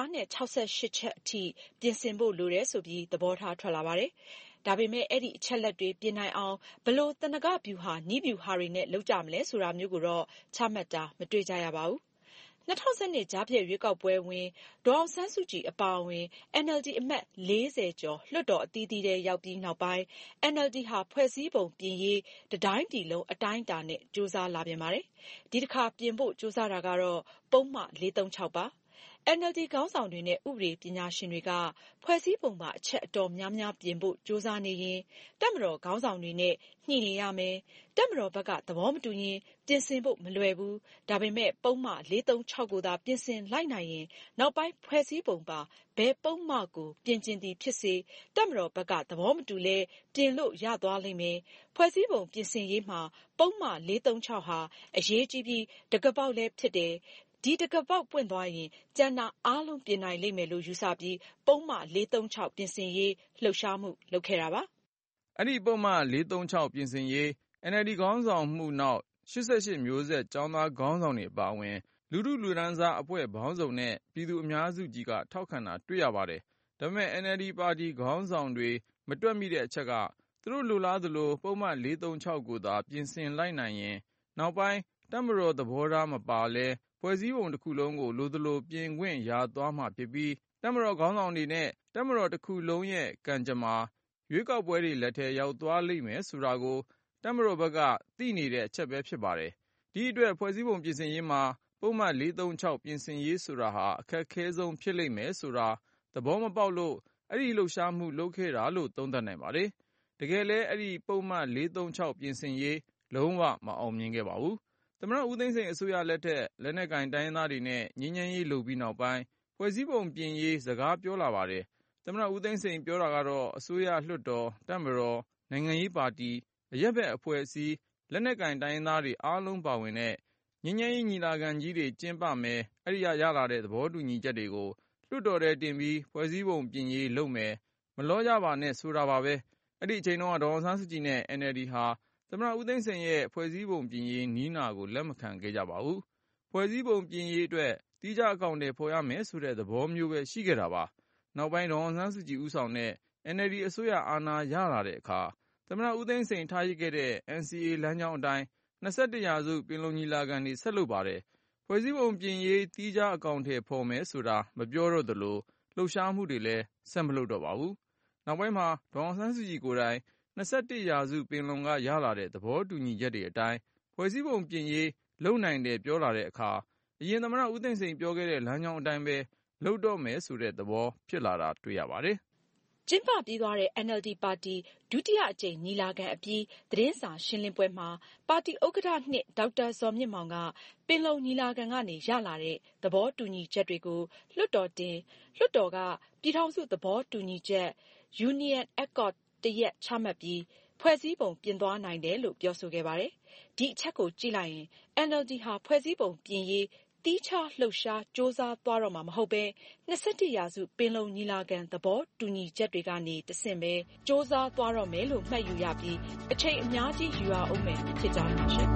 168ချက်အထိပြင်ဆင်ဖို့လိုတယ်ဆိုပြီးသဘောထားထွက်လာပါတယ်။ဒါပေမဲ့အဲ့ဒီအချက်လက်တွေပြင်နိုင်အောင်ဘလို့တနဂဗျူဟာနည်းဗျူဟာတွေနဲ့လုပ်ကြမလဲဆိုတာမျိုးကိုတော့ချမှတ်တာမတွေ့ကြရပါဘူး။2012ကြားဖြတ်ရွေးကောက်ပွဲဝင်ဒေါ်အောင်ဆန်းစုကြည်အပါအဝင် NLD အမတ်40ကျော်လွှတ်တော်အသီးသီးထဲရောက်ပြီးနောက်ပိုင်း NLD ဟာဖွဲ့စည်းပုံပြင်ရေးတတိုင်းပြည်လုံးအတိုင်းအတာနဲ့ကြိုးစားလာပြန်ပါတယ်။ဒီတစ်ခါပြင်ဖို့ကြိုးစားတာကတော့ပုံမှန်436ပါ။ NLD ခေါင်းဆောင်တွေနဲ့ဥပဒေပညာရှင်တွေကဖွဲ့စည်းပုံမှာအချက်အတော်များများပြင်ဖို့ကြိုးစားနေရင်တပ်မတော်ခေါင်းဆောင်တွေနဲ့ညှိနေရမယ်။တပ်မတော်ဘက်ကသဘောမတူရင်ပြင်ဆင်ဖို့မလွယ်ဘူး။ဒါပေမဲ့ပုံမှန်436ကိုသာပြင်ဆင်လိုက်နိုင်ရင်နောက်ပိုင်းဖွဲ့စည်းပုံပါဘယ်ပုံမှန်ကိုပြင်ကျင်သည်ဖြစ်စေတပ်မတော်ဘက်ကသဘောမတူလဲပြင်လို့ရသွားလိမ့်မယ်။ဖွဲ့စည်းပုံပြင်ဆင်ရေးမှာပုံမှန်436ဟာအရေးကြီးပြီးတကပောက်လည်းဖြစ်တယ်။ဒီတကပောက်ပွင့်သွားရင်ကျန်တာအားလုံးပြင်နိုင်လိမ့်မယ်လို့ယူဆပြီးပုံမှန်436ပြင်ဆင်ရေးလှုပ်ရှားမှုလုပ်ခဲ့တာပါ။အဲ့ဒီပုံမှန်436ပြင်ဆင်ရေး NLD ခေါင်းဆောင်မှုနောက်88မျိုးဆက်ကျောင်းသားခေါင်းဆောင်တွေအပါအဝင်လူထုလူတန်းစားအဖွဲ့ပေါင်းစုံနဲ့ပြည်သူအများစုကြီးကထောက်ခံတာတွေ့ရပါတယ်။ဒါပေမဲ့ NLD ပါတီခေါင်းဆောင်တွေမတွက်မိတဲ့အချက်ကသူတို့လိုလားသလိုပုံမှန်436ကိုသာပြင်ဆင်လိုက်နိုင်ရင်နောက်ပိုင်းတပ်မတော်သဘောထားမပါလဲဖွဲ့စည်းပုံတစ်ခုလုံးကိုလိုသလိုပြင်ခွင့်ရသွားမှာဖြစ်ပြီးတပ်မတော်ခေါင်းဆောင်တွေနဲ့တပ်မတော်တစ်ခုလုံးရဲ့ကံကြမ္မာရွေးကောက်ပွဲတွေလက်ထဲရောက်သွားလိမ့်မယ်ဆိုတာကိုတပ်မတော်ဘက်ကသိနေတဲ့အချက်ပဲဖြစ်ပါတယ်။ဒီအတွက်ဖွဲ့စည်းပုံပြင်ဆင်ရေးမှာပုံမှန်436ပြင်ဆင်ရေးဆိုတာဟာအခက်ခဲဆုံးဖြစ်လိမ့်မယ်ဆိုတာသဘောမပေါက်လို့အဲ့ဒီလှုပ်ရှားမှုလုပ်ခဲ့တာလို့သုံးသပ်နိုင်ပါတယ်။တကယ်လဲအဲ့ဒီပုံမှန်436ပြင်ဆင်ရေးလုံးဝမအောင်မြင်ခဲ့ပါဘူး။သမ္မတဦးသိန်းစိန်အစိုးရလက်ထက်လက်နက်ကင်တိုင်းရင်းသားတွေနဲ့ငြိမ်းချမ်းရေးလုပ်ပြီးနောက်ပိုင်းဖွဲ့စည်းပုံပြင်ရေးစကားပြောလာပါတယ်။သမ္မတဦးသိန်းစိန်ပြောတာကတော့အစိုးရလွှတ်တော်တပ်မတော်နိုင်ငံရေးပါတီအရက်ဘက်အဖွဲ့အစည်းလက်နက်ကင်တိုင်းရင်းသားတွေအားလုံးပါဝင်တဲ့ငြိမ်းချမ်းရေးညီလာခံကြီးတွေကျင်းပမယ်အဲ့ဒီရလာတဲ့သဘောတူညီချက်တွေကိုလွှတ်တော်ထဲတင်ပြီးဖွဲ့စည်းပုံပြင်ရေးလုပ်မယ်မလောကြပါနဲ့ဆိုတာပါပဲ။အဲ့ဒီအချိန်တုန်းကဒေါ်အောင်ဆန်းစုကြည်နဲ့ NLD ဟာသမ္မတဦးသိန်းစိန်ရဲ့ဖွဲ့စည်းပုံပြင်ရေးနီးနာကိုလက်မခံခဲ့ကြပါဘူး။ဖွဲ့စည်းပုံပြင်ရေးအတွက်တိကျအကောင့်တွေဖော်ရမယ်ဆိုတဲ့သဘောမျိုးပဲရှိခဲ့တာပါ။နောက်ပိုင်းဒေါ်အောင်ဆန်းစုကြည်ဦးဆောင်တဲ့ NLD အစိုးရအာဏာရလာတဲ့အခါသမ္မတဦးသိန်းစိန်ထားရစ်ခဲ့တဲ့ NCA လမ်းကြောင်းအတိုင်း21ရာစုပင်လုံညီလာခံတွေဆက်လုပ်ပါတယ်။ဖွဲ့စည်းပုံပြင်ရေးတိကျအကောင့်တွေဖော်မယ်ဆိုတာမပြောတော့သလိုလှုပ်ရှားမှုတွေလည်းဆက်မလုပ်တော့ပါဘူး။နောက်ပိုင်းမှာဒေါ်အောင်ဆန်းစုကြည်ကိုယ်တိုင်21ရာစုပင်လုံကရလာတဲ့သဘောတူညီချက်တွေအတိုင်းဖွဲ့စည်းပုံပြင်ရေးလုပ်နိုင်တယ်ပြောလာတဲ့အခါအရင်သမ္မတဦးသိန်းစိန်ပြောခဲ့တဲ့လမ်းကြောင်းအတိုင်းပဲလုပ်တော့မယ်ဆိုတဲ့သဘောဖြစ်လာတာတွေ့ရပါတယ်။ကျင်းပပြီးသွားတဲ့ NLD ပါတီဒုတိယအကြိမ်ညီလာခံအပြီးသတင်းစာရှင်းလင်းပွဲမှာပါတီဥက္ကဋ္ဌဒေါက်တာဇော်မြင့်မောင်ကပင်လုံညီလာခံကနေရလာတဲ့သဘောတူညီချက်တွေကိုလွှတ်တော်တင်လွှတ်တော်ကပြည်ထောင်စုသဘောတူညီချက် Union Accord တရက်ချမှတ်ပြီးဖွဲ့စည်းပုံပြင်သွားနိုင်တယ်လို့ပြောဆိုခဲ့ပါတယ်။ဒီအချက်ကိုကြည့်လိုက်ရင် NLD ဟာဖွဲ့စည်းပုံပြင်ရေးတီးခြားလှုပ်ရှားစ조사သွားတော့မှာမဟုတ်ပဲ21ရာစုပင်လုံညီလာခံသဘောတူညီချက်တွေကနေတဆင့်ပဲစ조사သွားတော့မယ်လို့မှတ်ယူရပြီးအချိန်အများကြီးယူရအောင်မယ်ဖြစ်ကြပါရှင်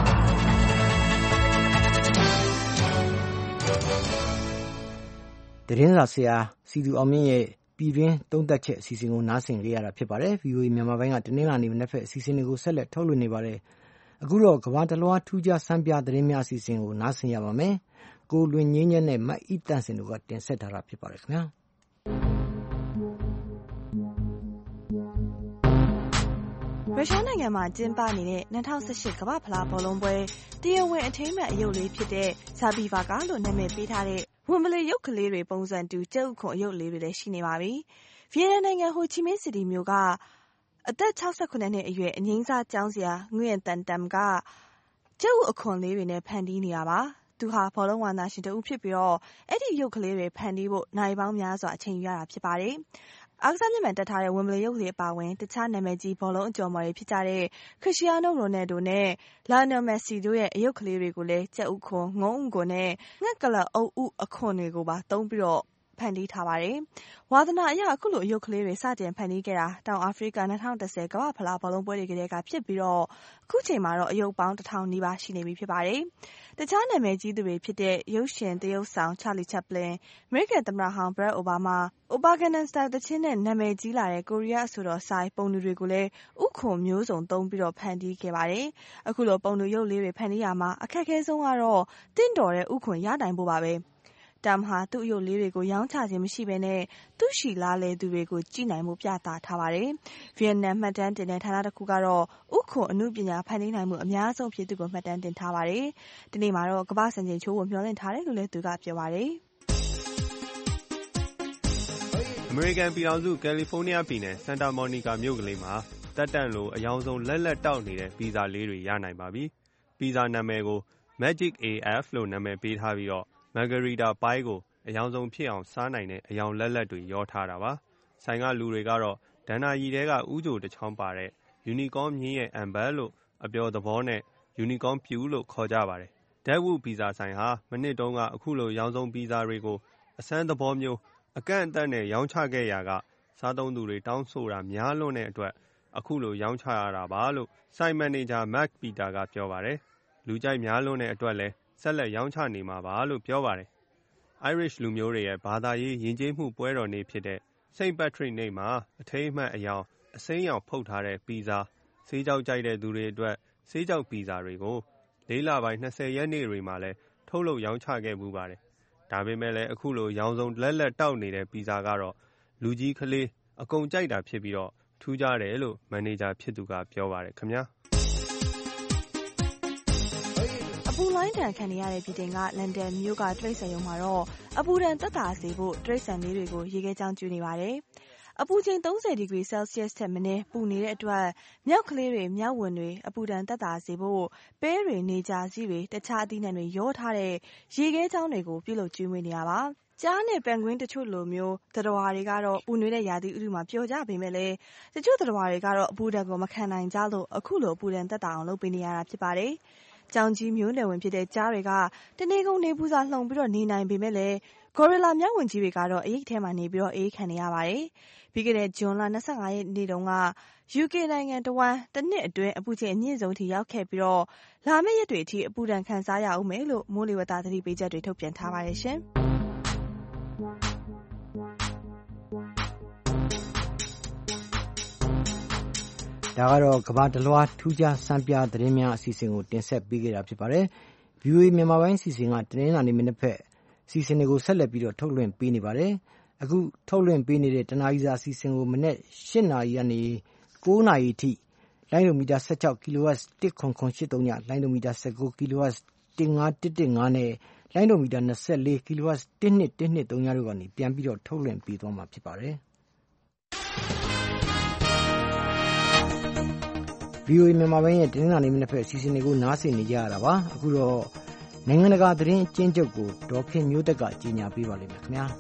။သတင်းစာဆရာစီသူအောင်မြင့်ရဲ့ပြည်တွင်းသုံးသပ်ချက်အစီအစဉ်ကိုနားဆင်ကြရတာဖြစ်ပါတယ်။ VOA မြန်မာပိုင်းကတနင်္လာနေ့မနက်ဖြန်အစီအစဉ်တွေကိုဆက်လက်ထုတ်လွှင့်နေပါတယ်။အခုတော့ကမ္ဘာတလွှားထူးခြားဆန်းပြသတင်းများအစီအစဉ်ကိုနားဆင်ရပါမယ်။ကိုလွင်ငင်းညက်နဲ့မတ်ဤတန့်စင်တို့ကတင်ဆက်ထားတာဖြစ်ပါတယ်ခင်ဗျာ။ရုရှားနိုင်ငံမှာကျင်းပနေတဲ့2018ကမ္ဘာဖလားဘောလုံးပွဲတရားဝင်အထိမ်းအမှတ်အယုတ်လေးဖြစ်တဲ့ဇာဘီဗာကာလို့နာမည်ပေးထားတဲ့ဝင်ပလေရုပ်ကလေးတွေပုံစံတူကျုပ်ခွန်အယုတ်လေးတွေလည်းရှိနေပါပြီ။ဗီယက်နမ်နိုင်ငံဟိုချီမင်းစီတီမြို့ကအသက်68နှစ်အရွယ်အငိမ့်စားကျောင်းဆရာငွေတန်တမ်ကကျုပ်အခွန်လေးတွေနဲ့ဖန်တီးနေတာပါ။သူဟာဘောလုံးဝါနာရှင်တဦးဖြစ်ပြီးတော့အဲ့ဒီရုပ်ကလေးတွေဖန်တီးဖို့နိုင်ပေါင်းများစွာအချိန်ယူရတာဖြစ်ပါတယ်။အားကစားမျက်မှန်တက်ထားတဲ့ဝင်ပလေရုပ်ကလေးအပါဝင်တခြားနာမည်ကြီးဘောလုံးအကျော်မော်တွေဖြစ်ကြတဲ့ခရစ္စတီယာနိုရိုနယ်ဒိုနဲ့လာနယ်မက်ဆီတို့ရဲ့အယုတ်ကလေးတွေကိုလည်းကျုပ်ခွန်ငုံဥကိုနဲ့ငှက်ကလအုပ်ဥအခွန်တွေကိုပါသုံးပြီးတော့ဖဖန်တီးထားပါတယ်။ဝါသနာအရအခုလိုအရုပ်ကလေးတွေစတင်ဖန်တီးခဲ့တာတောင်အာဖရိက2010ကမ္ဘာ့ဖလားဘောလုံးပွဲတွေကတည်းကဖြစ်ပြီးတော့အခုချိန်မှာတော့အရုပ်ပေါင်း1000နီးပါးရှိနေပြီဖြစ်ပါတယ်။တခြားနာမည်ကြီးသူတွေဖြစ်တဲ့ရုပ်ရှင်သရုပ်ဆောင်ချာလီချက်ပလင်အမေရိကန်သမ္မတဟောင်းဘရက်အိုဘားမားOppa Gangnam Style သချင်းနဲ့နာမည်ကြီးလာတဲ့ကိုရီးယားအဆိုတော်ဆိုင်ပုံတူတွေကိုလည်းဥခွန်မျိုးစုံသုံးပြီးတော့ဖန်တီးခဲ့ပါတယ်။အခုလိုပုံတူရုပ်လေးတွေဖန်တီးရမှာအခက်အခဲဆုံးကတော့တင့်တော်တဲ့ဥခွန်ရနိုင်ဖို့ပါပဲ။တာမဟာသူ့ရုပ်လေးတွေကိုရောင်းချခြင်းမရှိဘဲနဲ့သူ့ရှီလားလဲသူတွေကိုကြည့်နိုင်မှုပြသထားပါတယ်။ဗီယက်နမ်မှတ်တမ်းတင်တဲ့ဌာနတစ်ခုကတော့ဥခွန်အမှုပညာဖန်တီးနိုင်မှုအများဆုံးဖြစ်သူကိုမှတ်တမ်းတင်ထားပါတယ်။ဒီနေ့မှာတော့ကမ္ဘာ့စံချိန်ချိုးကိုမျှော်လင့်ထားတယ်လို့လည်းသူကပြောပါတယ်။အမေရိကန်ပြည်ထောင်စုကယ်လီဖိုးနီးယားပြည်နယ်စန်တာမော်နီကာမြို့ကလေးမှာတက်တန့်လိုအယောင်ဆုံးလက်တောက်နေတဲ့ပီဇာလေးတွေရနိုင်ပါပြီ။ပီဇာနာမည်ကို Magic AF လို့နာမည်ပေးထားပြီးတော့ Margarita Pie ကိုအယောင်ဆုံးဖြစ်အောင်စားနိုင်တဲ့အယောင်လက်တွေရောထားတာပါ။ဆိုင်ကလူတွေကတော့ဒဏ္ဍာရီထဲကဥကြိုတစ်ချောင်းပါတဲ့ Unicorn မြင်းရဲ့ Amber လို့အပျော်သဘောနဲ့ Unicorn ပြူလို့ခေါ်ကြပါတယ်။ Deadwood ပီဇာဆိုင်ဟာမနှစ်တုန်းကအခုလိုရောင်ဆုံးပီဇာတွေကိုအစမ်းသဘောမျိုးအကန့်အသတ်နဲ့ရောင်းချခဲ့ရာကစားသုံးသူတွေတောင်းဆိုတာများလွန်းတဲ့အတွက်အခုလိုရောင်းချရတာပါလို့ဆိုင်မန်နေဂျာမက်ပီတာကပြောပါတယ်။လူကြိုက်များလွန်းတဲ့အတွက်လည်းဆက်လက်ရောင်းချနေမှာပါလို့ပြောပါတယ်။ Irish လူမျိုးတွေရဲ့ဘာသာရေးယဉ်ကျေးမှုပွဲတော်နေ့ဖြစ်တဲ့ St. Patrick နေ့မှာအထိမ်းအမှတ်အယောင်အစိမ်းရောင်ဖုတ်ထားတဲ့ပီဇာဆေးကြောက်ကြိုက်တဲ့သူတွေအတွက်ဆေးကြောက်ပီဇာတွေကို၄ လပိုင်း20 ရက်နေ့တွေမှာလည်းထုတ်လုပ်ရောင်းချခဲ့မှုပါတယ်။ဒါပေမဲ့လည်းအခုလိုရောင်စုံလက်တောက်နေတဲ့ပီဇာကတော့လူကြီးကလေးအကုန်ကြိုက်တာဖြစ်ပြီးတော့ထူးခြားတယ်လို့မန်နေဂျာဖြစ်သူကပြောပါတယ်ခင်ဗျာအပူလိုင်းတန်ခံရတဲ့ပြည်တင်ကလန်ဒန်မြို့ကတိရစ္ဆာန်ရုံမှာတော့အပူဒဏ်သက်သာစေဖို့တိရစ္ဆာန်လေးတွေကိုရေခဲချောင်းကျွေးနေပါတယ်အပူချိန်30 ဒီဂရီ Celsius ထက်မနည်းပူနေတဲ့အတွက်မြောက်ကလေးတွေမြောက်ဝင်တွေအပူဒဏ်သက်သာစေဖို့ပဲတွေနေကြစီတွေတခြားအသီးနှံတွေရောထားတဲ့ရေခဲချောင်းတွေကိုပြုလုပ်ကျွေးမွေးနေရပါကြားနဲ့ပန်ကွင်းတချို့လိုမျိုးသတ္တဝါတွေကတော့ပူနွေးတဲ့ရာသီဥတုမှာပျော်ကြပေမဲ့လည်းတချို့သတ္တဝါတွေကတော့အပူဒဏ်ကိုမခံနိုင်ကြလို့အခုလိုအပူဒဏ်သက်သာအောင်လုပ်ပေးနေရတာဖြစ်ပါတယ်။ကြောင်ကြီးမျိုးနယ်ဝင်ဖြစ်တဲ့ကြားတွေကတနေကုန်နေပူစာလှုံပြီးတော့နေနိုင်ပေမဲ့လည်းဂေါ်ရီလာမြောက်ဝင်ကြီးတွေကတော့အရိပ်ထဲမှာနေပြီးတော့အေးခံနေရပါတယ်။ပြီးခဲ့တဲ့ဇွန်လ25 ရက်နေ့တုန်းက UK နိုင်ငံတဝန်းတစ်နှစ်အတွင်းအပူချိန်အမြင့်ဆုံးထိရောက်ခဲ့ပြီးတော့လာမယ့်ရက်တွေအထိအပူဒဏ်ခံစားရအောင်မယ်လို့မိုးလေဝသသတိပေးချက်တွေထုတ်ပြန်ထားပါတယ်ရှင်။ဒါကတော့ကမ္ဘာတလွှားထူးခြားစံပြသတင်းများအစီအစဉ်ကိုတင်ဆက်ပေးခဲ့တာဖြစ်ပါတယ်။ VOA မြန်မာပိုင်းအစီအစဉ်ကတင်းလာနေမနေ့ဖက်အစီအစဉ်တွေကိုဆက်လက်ပြီးတော့ထုတ်လွှင့်ပေးနေပါတယ်။အခုထုတ်လွှင့်ပေးနေတဲ့တနာရီစာအစီအစဉ်ကိုမနေ့8 နာရီကနေ9 နာရီအထိလိုင်းဒိုမီတာ16 kHz 10983ညလိုင်းဒိုမီတာ19 kHz 15115နဲ့လိုင်းဒိုမီတာ24 kHz 12123တို့ကနေပြန်ပြီးတော့ထုတ်လွှင့်ပေးသွားမှာဖြစ်ပါတယ်။ VOA မြန်မာပိုင်းရဲ့တင်းလာနေမနေ့ဖက်အစီအစဉ်တွေကိုနားဆင်နေကြရတာပါ။အခုတော့နိုင်ငံတကာသတင်းအကျဉ်းချုပ်ကိုဒေါ်ခင်မျိုးသက်ကကြီးညာပေးပါလိမ့်မယ်ခင်ဗျာ။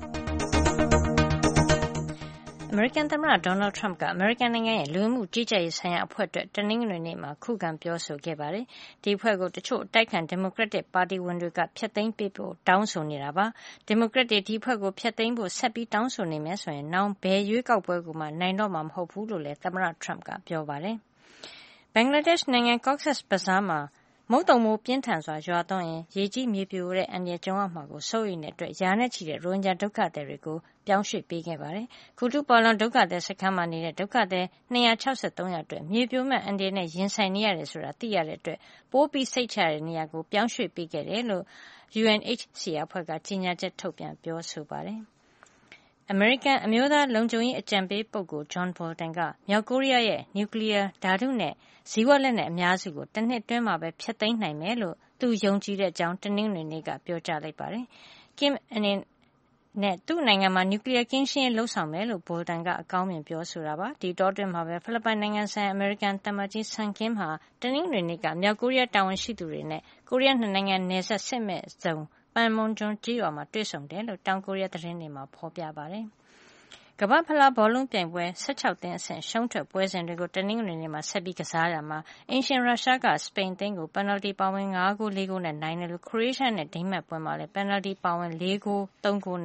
အမေရိကန်သမ္မတဒေါ်နယ်ထရမ့်ကအမေရိကန်နိုင်ငံရဲ့လူဝင်မှုကြီးကြပ်ရေးဆိုင်ရာအဖွဲ့အတွက်တနင်္ဂနွေနေ့မှာခုခံပြောဆိုခဲ့ပါတယ်။ဒီအဖွဲ့ကိုတချို့အတိုက်ခံဒီမိုကရက်တစ်ပါတီဝင်တွေကဖျက်သိမ်းပေးဖို့တောင်းဆိုနေတာပါ။ဒီမိုကရက်တွေဒီအဖွဲ့ကိုဖျက်သိမ်းဖို့ဆက်ပြီးတောင်းဆိုနေမယ်ဆိုရင်နောင်ဘယ်ရွေးကောက်ပွဲကိုမှနိုင်တော့မှာမဟုတ်ဘူးလို့လည်းသမ္မတထရမ့်ကပြောပါတယ်။ဘင်္ဂလားဒေ့ရှ်နိုင်ငံ Cox's Bazar မှာမုတ်သုန်မိုးပြင်းထန်စွာရွာသွန်းရင်ရေကြီးမြေပြိုတဲ့အန္တရာယ်ကြုံရမှာကိုစိုးရိမ်တဲ့အတွက်ရာနဲ့ချီတဲ့ရိုဟင်ဂျာဒုက္ခသည်တွေကိုပြောင်းရွှေ့ပေးခဲ့ပါတယ်။ကူတူးပေါ်လွန်ဒုက္ခသည်စခန်းမှာနေတဲ့ဒုက္ခသည်263ယောက်အတွက်မြေပြိုမဲ့အန္တရာယ်နဲ့ရင်ဆိုင်နေရတယ်ဆိုတာသိရတဲ့အတွက်ပိုပြီးစိတ်ချရတဲ့နေရာကိုပြောင်းရွှေ့ပေးခဲ့တယ်လို့ UNHCR အဖွဲ့ကကြေညာချက်ထုတ်ပြန်ပြောဆိုပါတယ်။အမေရိကန်အမျိုးသားလုံခြုံရေးအကြံပေးပုဂ္ဂိုလ် John Bolton ကမြောက်ကိုရီးယားရဲ့နျူကလ িয়ার ဓာတုနဲ့ဇီဝလက်နက်အများစုကိုတစ်နှစ်တွင်းမှာပဲဖျက်သိမ်းနိုင်မယ်လို့သူယုံကြည်တဲ့အကြောင်းတနင်္ဂနွေနေ့ကပြောကြားလိုက်ပါတယ်။ Kim အနေနဲ့သူ့နိုင်ငံမှာနျူကလ িয়ার ကင်းရှင်းရေးလုပ်ဆောင်မယ်လို့ Bolton ကအကောင်းမြင်ပြောဆိုတာပါ။ဒီတောတွင်းမှာပဲဖိလစ်ပိုင်နိုင်ငံဆိုင်ရာအမေရိကန်သံအမတ်ကြီး Sung Kim ဟာတနင်္ဂနွေနေ့ကမြောက်ကိုရီးယားတာဝန်ရှိသူတွေနဲ့ကိုရီးယားနှစ်နိုင်ငံနယ်စပ်စစ်မဲ့ဇုံPanmunjomကျေးရွာမှာတွေ့ဆုံတယ်လို့တောင်ကိုရီးယားသတင်းတွေမှာဖော်ပြပါတယ်။ကမ္ဘာ့ဖလားဘောလုံးပြိုင်ပွဲ16သင်းအဆင့်ရှုံးထွက်ပွဲစဉ်တွေကိုတနင်္ဂနွေနေ့မှာဆက်ပြီးကစားရမှာအင်ရှင်ရုရှားကစပိန်အသင်းကိုပယ်နယ်လ်တီပါဝင်5-4 နဲ့နိုင်တယ်လို့ခရိုအေးရှားနဲ့ဒိန်းမတ်ပွဲမှာလည်းပယ်နယ်လ်တီပါဝင်4-3 နဲ့ခ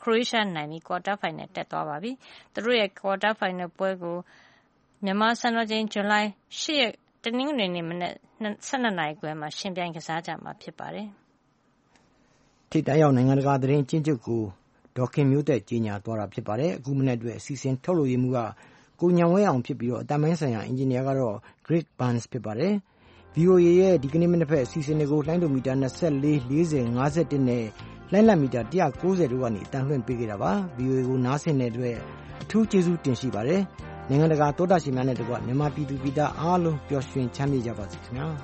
ခရိုအေးရှားနိုင်ပြီးကွာတားဖိုင်နယ်တက်သွားပါပြီ။သူတို့ရဲ့ကွာတားဖိုင်နယ်ပွဲကိုမြန်မာစံတော်ချိန်ဇူလိုင်8 ရက်တနင်္ဂနွေနေ့မနက်12 နာရီခွဲမှာရှင်ပြိုင်ကစားကြမှာဖြစ်ပါတယ်။ထိပ်တန်းရောက်နိုင်ငံတကာသတင်းကျဉ်းချုပ်ကိုဒေါခင်မျိုးသက်ကြီးညာသွားတာဖြစ်ပါတယ်။အခုမနေ့အတွက်အစီအစဉ်ထုတ်လုပ်ရမှုကကိုညံဝဲအောင်ဖြစ်ပြီးတော့အတမန်ဆိုင်ရာအင်ဂျင်နီယာကတော့ Greg Burns ဖြစ်ပါတယ်။ VOA ရဲ့ဒီကနေ့မနေ့ဖက်အစီအစဉ်တွေကိုလိုင်းဒိုမီတာ24 40 51နဲ့လိုင်းလမီတာ190တို့ကနေတန်လှည့်ပေးခဲ့တာပါ။ VOA ကိုနားဆင်တဲ့အတွက်အထူးကျေးဇူးတင်ရှိပါတယ်။နိုင်ငံတကာသောတာရှင်များနဲ့တကွမြန်မာပြည်သူပြည်သားအားလုံးပျော်ရွှင်ချမ်းမြေ့ကြပါစေခင်ဗျာ။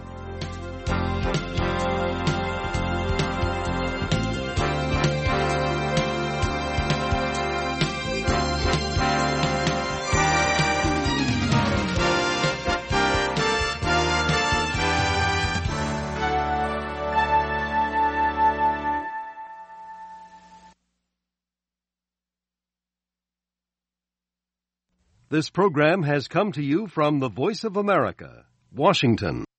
This program has come to you from the Voice of America, Washington.